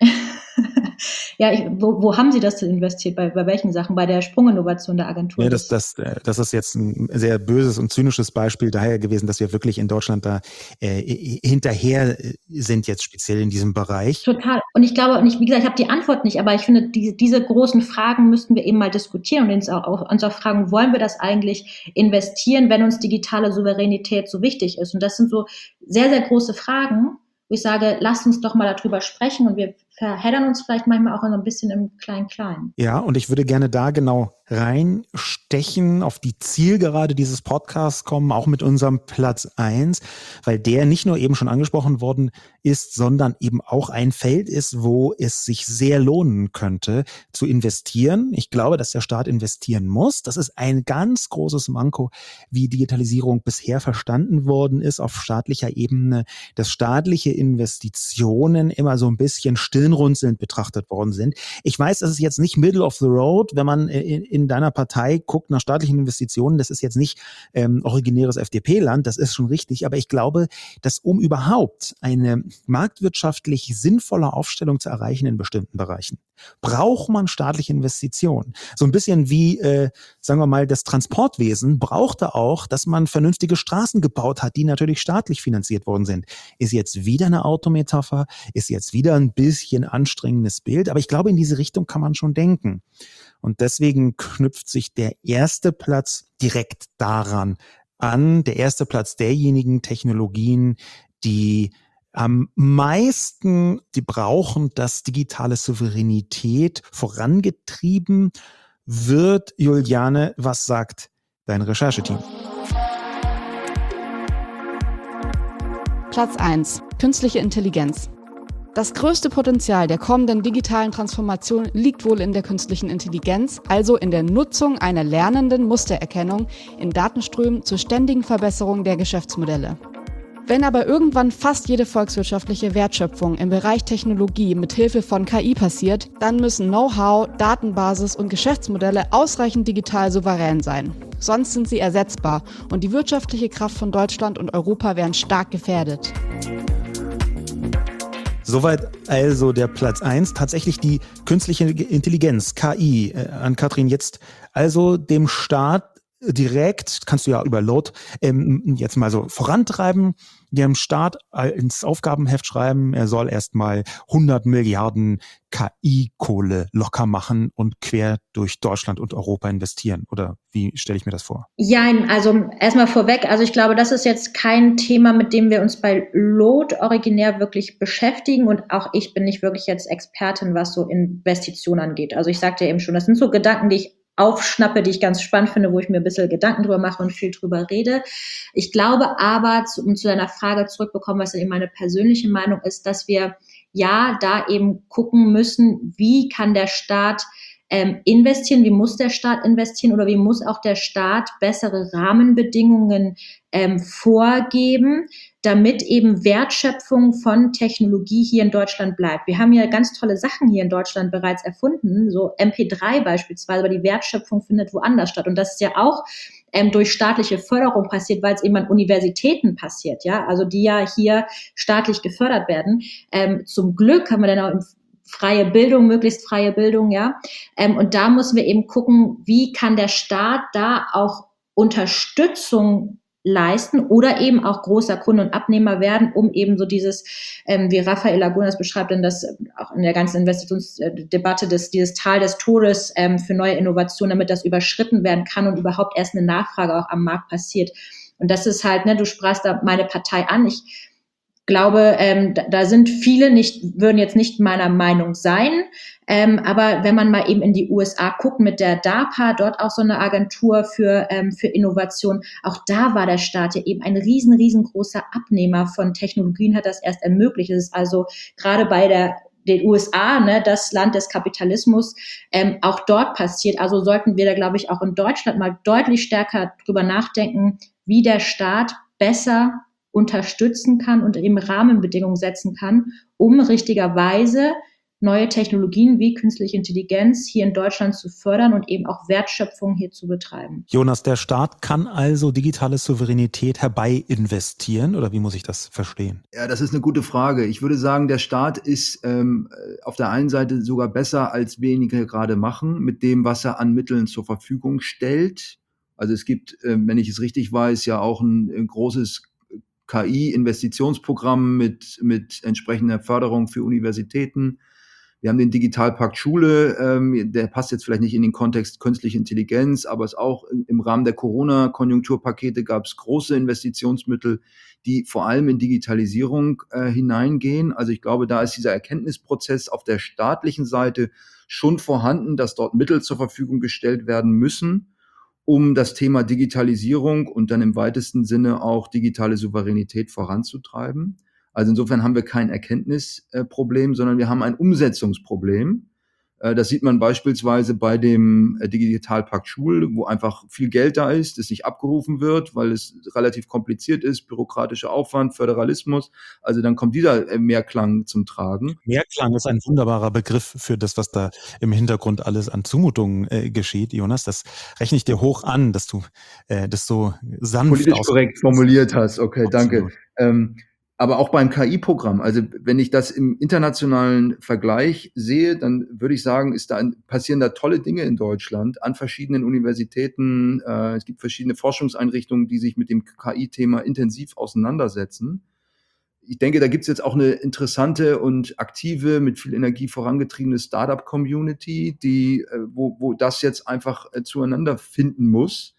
Ja, wo haben Sie das denn investiert? Bei welchen Sachen? Bei der Sprunginnovation der Agentur? Ja, das ist jetzt ein sehr böses und zynisches Beispiel daher gewesen, dass wir wirklich in Deutschland da hinterher sind jetzt speziell in diesem Bereich. Total. Und ich glaube, wie gesagt, ich habe die Antwort nicht, aber ich finde, diese großen Fragen müssten wir eben mal diskutieren und uns auch fragen, wollen wir das eigentlich investieren, wenn uns digitale Souveränität so wichtig ist? Und das sind so sehr, sehr große Fragen, wo ich sage, lasst uns doch mal darüber sprechen und wir verheddern uns vielleicht manchmal auch so ein bisschen im Klein-Klein. Ja, und ich würde gerne da genau reinstechen, auf die Zielgerade dieses Podcasts kommen, auch mit unserem Platz 1, weil der nicht nur eben schon angesprochen worden ist, sondern eben auch ein Feld ist, wo es sich sehr lohnen könnte, zu investieren. Ich glaube, dass der Staat investieren muss. Das ist ein ganz großes Manko, wie Digitalisierung bisher verstanden worden ist auf staatlicher Ebene, dass staatliche Investitionen immer so ein bisschen stirnrunzelnd betrachtet worden sind. Ich weiß, das ist jetzt nicht middle of the road, wenn man in deiner Partei guckt nach staatlichen Investitionen. Das ist jetzt nicht originäres FDP-Land, das ist schon richtig. Aber ich glaube, dass um überhaupt eine marktwirtschaftlich sinnvolle Aufstellung zu erreichen in bestimmten Bereichen, braucht man staatliche Investitionen. So ein bisschen wie, sagen wir mal, das Transportwesen brauchte auch, dass man vernünftige Straßen gebaut hat, die natürlich staatlich finanziert worden sind. Ist jetzt wieder eine Autometapher, ist jetzt wieder ein bisschen anstrengendes Bild, aber ich glaube, in diese Richtung kann man schon denken. Und deswegen knüpft sich der erste Platz direkt daran an, der erste Platz derjenigen Technologien, die am meisten, die brauchen, dass digitale Souveränität vorangetrieben wird. Juliane, was sagt dein Rechercheteam? Platz 1. Künstliche Intelligenz. Das größte Potenzial der kommenden digitalen Transformation liegt wohl in der künstlichen Intelligenz, also in der Nutzung einer lernenden Mustererkennung in Datenströmen zur ständigen Verbesserung der Geschäftsmodelle. Wenn aber irgendwann fast jede volkswirtschaftliche Wertschöpfung im Bereich Technologie mit Hilfe von KI passiert, dann müssen Know-how, Datenbasis und Geschäftsmodelle ausreichend digital souverän sein. Sonst sind sie ersetzbar und die wirtschaftliche Kraft von Deutschland und Europa wären stark gefährdet. Soweit also der Platz 1, tatsächlich die künstliche Intelligenz, KI. An Katrin, jetzt also dem Staat direkt, kannst du ja über Load jetzt mal so vorantreiben, dem Staat ins Aufgabenheft schreiben, er soll erstmal 100 Milliarden KI-Kohle locker machen und quer durch Deutschland und Europa investieren. Oder wie stelle ich mir das vor? Ja, also erstmal vorweg, also ich glaube, das ist jetzt kein Thema, mit dem wir uns bei Load originär wirklich beschäftigen, und auch ich bin nicht wirklich jetzt Expertin, was so Investitionen angeht. Also ich sagte ja eben schon, das sind so Gedanken, die ich aufschnappe, die ich ganz spannend finde, wo ich mir ein bisschen Gedanken drüber mache und viel drüber rede. Ich glaube aber, um zu deiner Frage zurückbekommen, was dann eben meine persönliche Meinung ist, dass wir ja da eben gucken müssen, wie kann der Staat investieren, wie muss der Staat investieren oder wie muss auch der Staat bessere Rahmenbedingungen vorgeben, damit eben Wertschöpfung von Technologie hier in Deutschland bleibt. Wir haben ja ganz tolle Sachen hier in Deutschland bereits erfunden, so MP3 beispielsweise, aber die Wertschöpfung findet woanders statt. Und das ist ja auch durch staatliche Förderung passiert, weil es eben an Universitäten passiert, ja, also die ja hier staatlich gefördert werden. Zum Glück haben wir dann auch freie Bildung, möglichst freie Bildung, ja. Und da müssen wir eben gucken, wie kann der Staat da auch Unterstützung leisten oder eben auch großer Kunde und Abnehmer werden, um eben so dieses, wie Raphael Lagunas beschreibt, denn das auch in der ganzen Investitionsdebatte, dieses Tal des Todes für neue Innovationen, damit das überschritten werden kann und überhaupt erst eine Nachfrage auch am Markt passiert. Und das ist halt, du sprachst da meine Partei an. Ich glaube, da sind viele würden jetzt nicht meiner Meinung sein. Aber wenn man mal eben in die USA guckt mit der DARPA, dort auch so eine Agentur für Innovation, auch da war der Staat ja eben ein riesengroßer Abnehmer von Technologien, hat das erst ermöglicht. Es ist also gerade bei den USA, das Land des Kapitalismus, auch dort passiert. Also sollten wir da, glaube ich, auch in Deutschland mal deutlich stärker drüber nachdenken, wie der Staat besser unterstützen kann und eben Rahmenbedingungen setzen kann, um richtigerweise neue Technologien wie künstliche Intelligenz hier in Deutschland zu fördern und eben auch Wertschöpfung hier zu betreiben. Jonas, der Staat kann also digitale Souveränität herbei investieren, oder wie muss ich das verstehen? Ja, das ist eine gute Frage. Ich würde sagen, der Staat ist auf der einen Seite sogar besser, als wenige gerade machen, mit dem, was er an Mitteln zur Verfügung stellt. Also es gibt, wenn ich es richtig weiß, ja auch ein großes KI-Investitionsprogramm mit entsprechender Förderung für Universitäten. Wir haben den Digitalpakt Schule, der passt jetzt vielleicht nicht in den Kontext künstliche Intelligenz, aber es auch im Rahmen der Corona-Konjunkturpakete gab es große Investitionsmittel, die vor allem in Digitalisierung hineingehen. Also ich glaube, da ist dieser Erkenntnisprozess auf der staatlichen Seite schon vorhanden, dass dort Mittel zur Verfügung gestellt werden müssen, um das Thema Digitalisierung und dann im weitesten Sinne auch digitale Souveränität voranzutreiben. Also insofern haben wir kein Erkenntnisproblem, sondern wir haben ein Umsetzungsproblem. Das sieht man beispielsweise bei dem Digitalpakt Schule, wo einfach viel Geld da ist, das nicht abgerufen wird, weil es relativ kompliziert ist, bürokratischer Aufwand, Föderalismus. Also dann kommt dieser Mehrklang zum Tragen. Mehrklang ist ein wunderbarer Begriff für das, was da im Hintergrund alles an Zumutungen geschieht, Jonas. Das rechne ich dir hoch an, dass du das so sanft politisch korrekt formuliert hast. Okay, Absolut. Danke. Aber auch beim KI-Programm, also wenn ich das im internationalen Vergleich sehe, dann würde ich sagen, passieren da tolle Dinge in Deutschland an verschiedenen Universitäten. Es gibt verschiedene Forschungseinrichtungen, die sich mit dem KI-Thema intensiv auseinandersetzen. Ich denke, da gibt es jetzt auch eine interessante und aktive, mit viel Energie vorangetriebene Startup-Community, wo das jetzt einfach zueinander finden muss.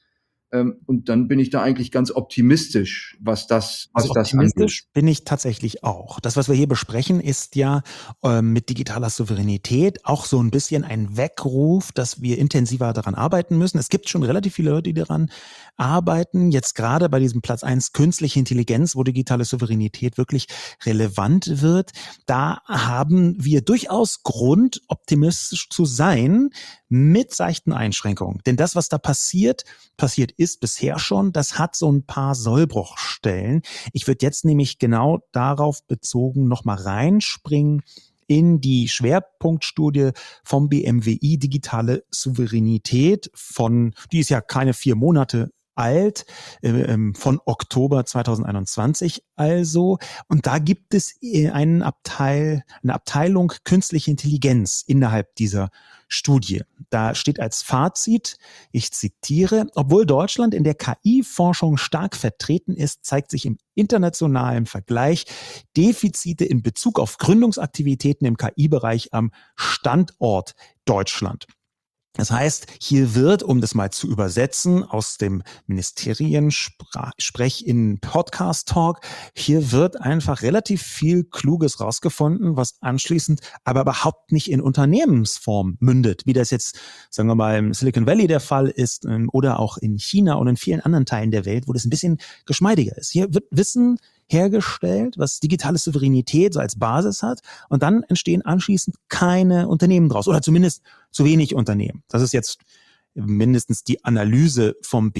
Und dann bin ich da eigentlich ganz optimistisch, was das angeht. Optimistisch bin ich tatsächlich auch. Das, was wir hier besprechen, ist ja mit digitaler Souveränität auch so ein bisschen ein Weckruf, dass wir intensiver daran arbeiten müssen. Es gibt schon relativ viele Leute, die daran arbeiten. Jetzt gerade bei diesem Platz 1 künstliche Intelligenz, wo digitale Souveränität wirklich relevant wird, da haben wir durchaus Grund, optimistisch zu sein, mit seichten Einschränkungen. Denn das, was da passiert ist bisher schon, das hat so ein paar Sollbruchstellen. Ich würde jetzt nämlich genau darauf bezogen nochmal reinspringen in die Schwerpunktstudie vom BMWI Digitale Souveränität die ist ja keine 4 Monate alt, von Oktober 2021 also. Und da gibt es eine Abteilung Künstliche Intelligenz innerhalb dieser Studie. Da steht als Fazit, ich zitiere, obwohl Deutschland in der KI-Forschung stark vertreten ist, zeigt sich im internationalen Vergleich Defizite in Bezug auf Gründungsaktivitäten im KI-Bereich am Standort Deutschland. Das heißt, hier wird, um das mal zu übersetzen, aus dem Ministeriensprech in Podcast-Talk, hier wird einfach relativ viel Kluges rausgefunden, was anschließend aber überhaupt nicht in Unternehmensform mündet, wie das jetzt, sagen wir mal, im Silicon Valley der Fall ist oder auch in China und in vielen anderen Teilen der Welt, wo das ein bisschen geschmeidiger ist. Hier wird Wissen hergestellt, was digitale Souveränität so als Basis hat, und dann entstehen anschließend keine Unternehmen draus oder zumindest zu wenig Unternehmen. Das ist jetzt mindestens die Analyse vom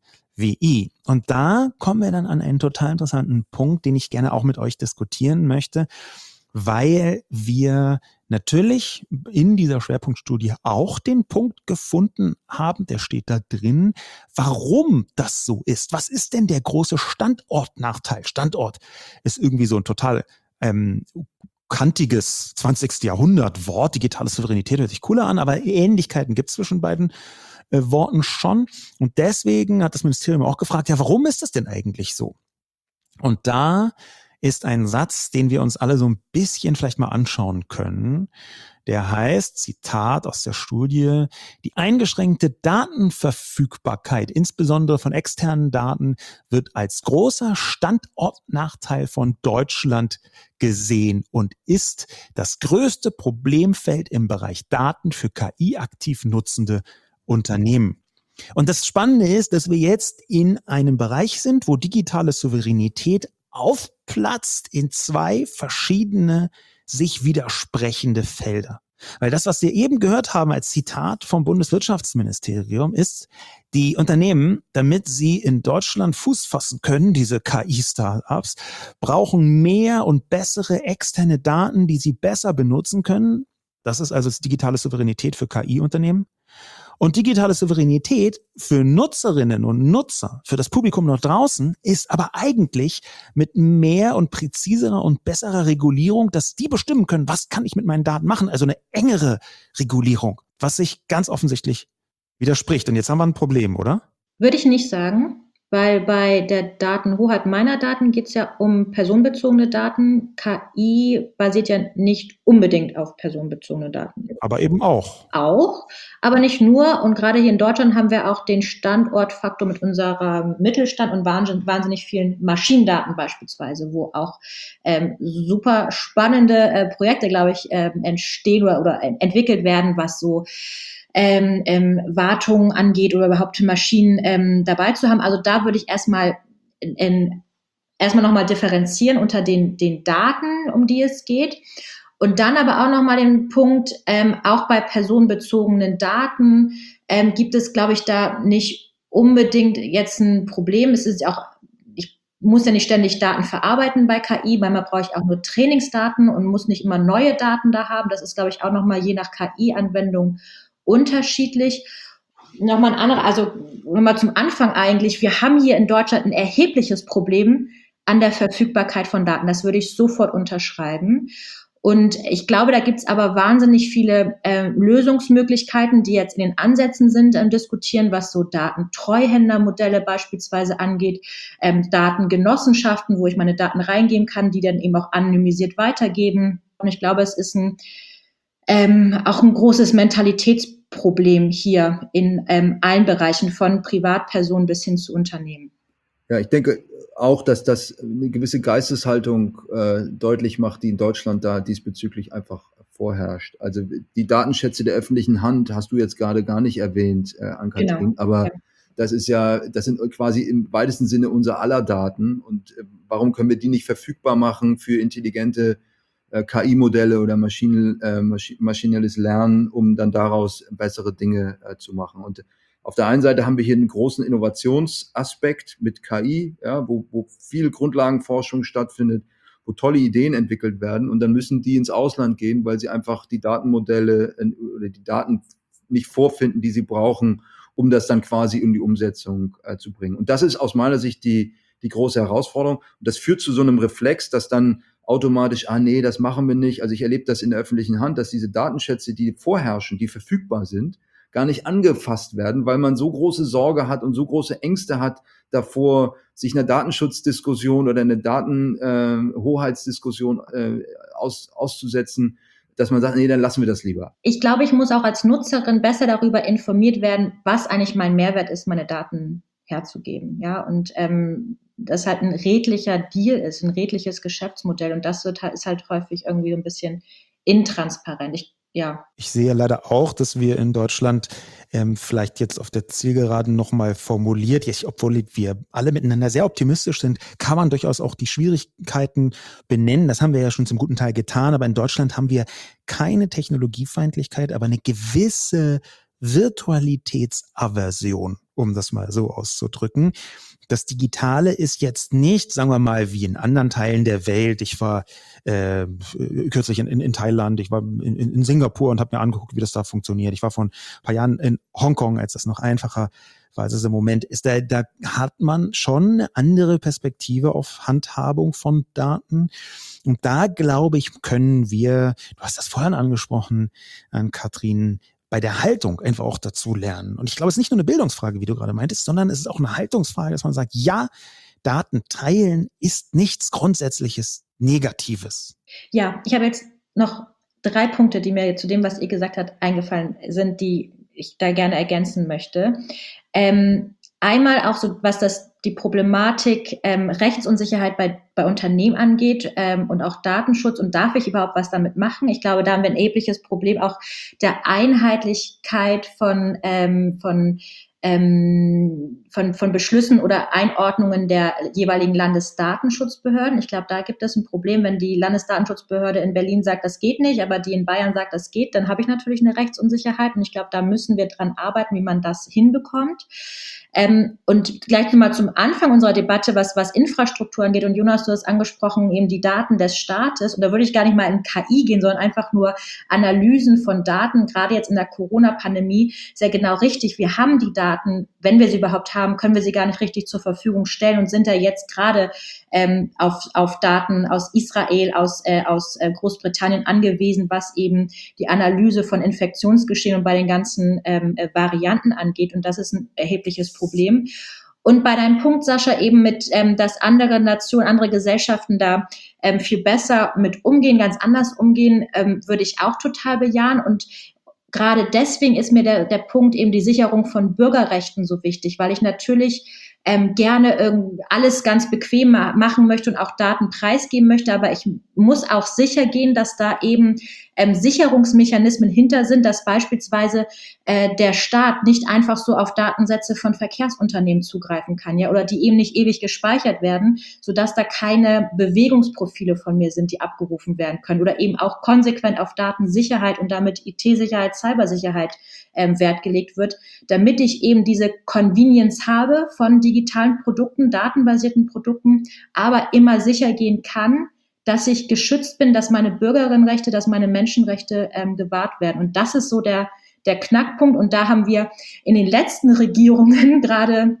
BMWI. Und da kommen wir dann an einen total interessanten Punkt, den ich gerne auch mit euch diskutieren möchte, weil wir natürlich in dieser Schwerpunktstudie auch den Punkt gefunden haben, der steht da drin, warum das so ist. Was ist denn der große Standortnachteil? Standort ist irgendwie so ein total kantiges 20. Jahrhundert-Wort. Digitale Souveränität hört sich cooler an, aber Ähnlichkeiten gibt es zwischen beiden Worten schon. Und deswegen hat das Ministerium auch gefragt, ja, warum ist das denn eigentlich so? Und da ist ein Satz, den wir uns alle so ein bisschen vielleicht mal anschauen können. Der heißt, Zitat aus der Studie, die eingeschränkte Datenverfügbarkeit, insbesondere von externen Daten, wird als großer Standortnachteil von Deutschland gesehen und ist das größte Problemfeld im Bereich Daten für KI aktiv nutzende Unternehmen. Und das Spannende ist, dass wir jetzt in einem Bereich sind, wo digitale Souveränität aufplatzt in 2 verschiedene, sich widersprechende Felder. Weil das, was wir eben gehört haben als Zitat vom Bundeswirtschaftsministerium, ist, die Unternehmen, damit sie in Deutschland Fuß fassen können, diese KI-Startups, brauchen mehr und bessere externe Daten, die sie besser benutzen können. Das ist also digitale Souveränität für KI-Unternehmen. Und digitale Souveränität für Nutzerinnen und Nutzer, für das Publikum dort draußen, ist aber eigentlich mit mehr und präziserer und besserer Regulierung, dass die bestimmen können, was kann ich mit meinen Daten machen. Also eine engere Regulierung, was sich ganz offensichtlich widerspricht. Und jetzt haben wir ein Problem, oder? Würde ich nicht sagen, weil bei der Datenhoheit meiner Daten geht es ja um personenbezogene Daten. KI basiert ja nicht unbedingt auf personenbezogene Daten. Aber eben auch. Auch, aber nicht nur. Und gerade hier in Deutschland haben wir auch den Standortfaktor mit unserem Mittelstand und wahnsinnig vielen Maschinendaten beispielsweise, wo auch super spannende Projekte, glaube ich, entstehen oder entwickelt werden, was so Wartungen angeht oder überhaupt Maschinen dabei zu haben. Also da würde ich erstmal nochmal differenzieren unter den Daten, um die es geht. Und dann aber auch nochmal den Punkt, auch bei personenbezogenen Daten gibt es, glaube ich, da nicht unbedingt jetzt ein Problem. Es ist auch, ich muss ja nicht ständig Daten verarbeiten bei KI, manchmal brauche ich auch nur Trainingsdaten und muss nicht immer neue Daten da haben. Das ist, glaube ich, auch nochmal je nach KI-Anwendung unterschiedlich. Nochmal ein anderer, also nochmal zum Anfang eigentlich, wir haben hier in Deutschland ein erhebliches Problem an der Verfügbarkeit von Daten. Das würde ich sofort unterschreiben. Und ich glaube, da gibt es aber wahnsinnig viele Lösungsmöglichkeiten, die jetzt in den Ansätzen sind, diskutieren, was so Datentreuhändermodelle beispielsweise angeht, Datengenossenschaften, wo ich meine Daten reingeben kann, die dann eben auch anonymisiert weitergeben. Und ich glaube, es ist auch ein großes Mentalitätsproblem Problem hier in allen Bereichen, von Privatpersonen bis hin zu Unternehmen. Ja, ich denke auch, dass das eine gewisse Geisteshaltung deutlich macht, die in Deutschland da diesbezüglich einfach vorherrscht. Also die Datenschätze der öffentlichen Hand hast du jetzt gerade gar nicht erwähnt, Ann-Kathrin, Genau. aber Ja. das sind quasi im weitesten Sinne unser aller Daten. Und warum können wir die nicht verfügbar machen für intelligente KI-Modelle oder maschinelles Lernen, um dann daraus bessere Dinge zu machen? Und auf der einen Seite haben wir hier einen großen Innovationsaspekt mit KI, ja, wo viel Grundlagenforschung stattfindet, wo tolle Ideen entwickelt werden, und dann müssen die ins Ausland gehen, weil sie einfach die Datenmodelle oder die Daten nicht vorfinden, die sie brauchen, um das dann quasi in die Umsetzung zu bringen. Und das ist aus meiner Sicht die große Herausforderung. Und das führt zu so einem Reflex, dass dann automatisch, nee, das machen wir nicht. Also ich erlebe das in der öffentlichen Hand, dass diese Datenschätze, die vorherrschen, die verfügbar sind, gar nicht angefasst werden, weil man so große Sorge hat und so große Ängste hat davor, sich einer Datenschutzdiskussion oder einer Datenhoheitsdiskussion auszusetzen, dass man sagt, nee, dann lassen wir das lieber. Ich glaube, ich muss auch als Nutzerin besser darüber informiert werden, was eigentlich mein Mehrwert ist, meine Daten herzugeben. Ja, und das halt ein redlicher Deal ist, ein redliches Geschäftsmodell. Und das ist halt häufig irgendwie ein bisschen intransparent. Ich sehe leider auch, dass wir in Deutschland vielleicht jetzt auf der Zielgeraden nochmal formuliert, obwohl wir alle miteinander sehr optimistisch sind, kann man durchaus auch die Schwierigkeiten benennen. Das haben wir ja schon zum guten Teil getan, aber in Deutschland haben wir keine Technologiefeindlichkeit, aber eine gewisse Virtualitätsaversion, um das mal so auszudrücken. Das Digitale ist jetzt nicht, sagen wir mal, wie in anderen Teilen der Welt. Ich war kürzlich in Thailand, ich war in Singapur und habe mir angeguckt, wie das da funktioniert. Ich war vor ein paar Jahren in Hongkong, als das noch einfacher war, als es im Moment ist. Da hat man schon eine andere Perspektive auf Handhabung von Daten. Und da, glaube ich, können wir, du hast das vorhin angesprochen, Ann-Kathrin, bei der Haltung einfach auch dazu lernen. Und ich glaube, es ist nicht nur eine Bildungsfrage, wie du gerade meintest, sondern es ist auch eine Haltungsfrage, dass man sagt, ja, Daten teilen ist nichts Grundsätzliches Negatives. Ja, ich habe jetzt noch 3 Punkte, die mir zu dem, was ihr gesagt habt, eingefallen sind, die ich da gerne ergänzen möchte. Einmal auch so, was die Problematik Rechtsunsicherheit bei Unternehmen angeht und auch Datenschutz, und darf ich überhaupt was damit machen? Ich glaube, da haben wir ein erhebliches Problem auch der Einheitlichkeit von Beschlüssen oder Einordnungen der jeweiligen Landesdatenschutzbehörden. Ich glaube, da gibt es ein Problem, wenn die Landesdatenschutzbehörde in Berlin sagt, das geht nicht, aber die in Bayern sagt, das geht, dann habe ich natürlich eine Rechtsunsicherheit, und ich glaube, da müssen wir dran arbeiten, wie man das hinbekommt. Und gleich nochmal zum Anfang unserer Debatte, was Infrastruktur angeht, und Jonas, du hast angesprochen, eben die Daten des Staates, und da würde ich gar nicht mal in KI gehen, sondern einfach nur Analysen von Daten, gerade jetzt in der Corona-Pandemie, sehr genau richtig. Wir haben die Daten, wenn wir sie überhaupt haben, können wir sie gar nicht richtig zur Verfügung stellen und sind da jetzt gerade auf Daten aus Israel, aus Großbritannien angewiesen, was eben die Analyse von Infektionsgeschehen und bei den ganzen Varianten angeht. Und das ist ein erhebliches Problem. Und bei deinem Punkt, Sascha, eben mit, dass andere Nationen, andere Gesellschaften da viel besser mit umgehen, ganz anders umgehen, würde ich auch total bejahen. Und gerade deswegen ist mir der Punkt eben die Sicherung von Bürgerrechten so wichtig, weil ich natürlich gerne alles ganz bequem machen möchte und auch Daten preisgeben möchte, aber ich muss auch sicher gehen, dass da eben Sicherungsmechanismen hinter sind, dass beispielsweise der Staat nicht einfach so auf Datensätze von Verkehrsunternehmen zugreifen kann, ja, oder die eben nicht ewig gespeichert werden, sodass da keine Bewegungsprofile von mir sind, die abgerufen werden können, oder eben auch konsequent auf Datensicherheit und damit IT-Sicherheit, Cybersicherheit Wert gelegt wird, damit ich eben diese Convenience habe von digitalen Produkten, datenbasierten Produkten, aber immer sicher gehen kann, dass ich geschützt bin, dass meine Bürgerinnenrechte, dass meine Menschenrechte gewahrt werden. Und das ist so der Knackpunkt. Und da haben wir in den letzten Regierungen gerade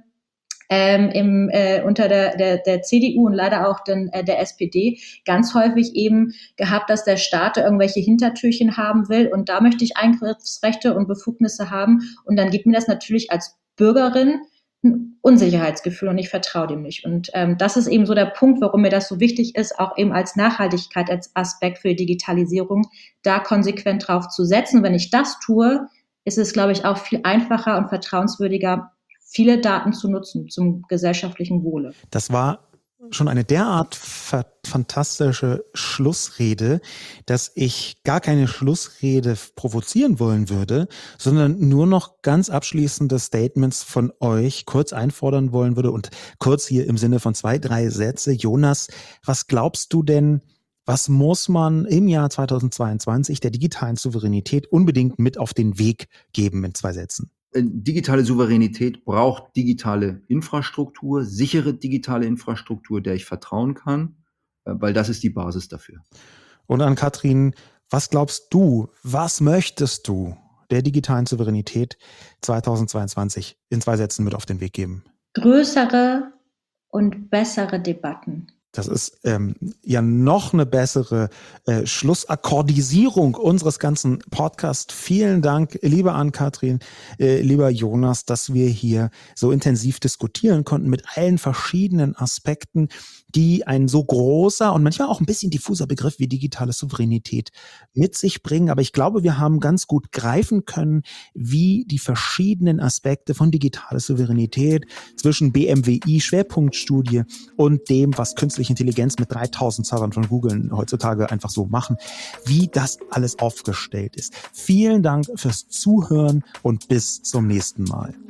unter der CDU und leider auch der SPD ganz häufig eben gehabt, dass der Staat irgendwelche Hintertürchen haben will, und da möchte ich Eingriffsrechte und Befugnisse haben, und dann gibt mir das natürlich als Bürgerin ein Unsicherheitsgefühl und ich vertraue dem nicht. Und das ist eben so der Punkt, warum mir das so wichtig ist, auch eben als Nachhaltigkeit, als Aspekt für die Digitalisierung, da konsequent drauf zu setzen. Wenn ich das tue, ist es, glaube ich, auch viel einfacher und vertrauenswürdiger, viele Daten zu nutzen zum gesellschaftlichen Wohle. Das war schon eine derart fantastische Schlussrede, dass ich gar keine Schlussrede provozieren wollen würde, sondern nur noch ganz abschließende Statements von euch kurz einfordern wollen würde und kurz hier im Sinne von 2, 3 Sätze. Jonas, was glaubst du denn, was muss man im Jahr 2022 der digitalen Souveränität unbedingt mit auf den Weg geben in 2 Sätzen? Digitale Souveränität braucht digitale Infrastruktur, sichere digitale Infrastruktur, der ich vertrauen kann, weil das ist die Basis dafür. Und an Katrin, was glaubst du, was möchtest du der digitalen Souveränität 2022 in 2 Sätzen mit auf den Weg geben? Größere und bessere Debatten. Das ist ja noch eine bessere Schlussakkordisierung unseres ganzen Podcasts. Vielen Dank, liebe Ann-Kathrin, lieber Jonas, dass wir hier so intensiv diskutieren konnten mit allen verschiedenen Aspekten, die ein so großer und manchmal auch ein bisschen diffuser Begriff wie digitale Souveränität mit sich bringen. Aber ich glaube, wir haben ganz gut greifen können, wie die verschiedenen Aspekte von digitaler Souveränität zwischen BMWI, Schwerpunktstudie und dem, was künstliche Intelligenz mit 3000 Servern von Google heutzutage einfach so machen, wie das alles aufgestellt ist. Vielen Dank fürs Zuhören und bis zum nächsten Mal.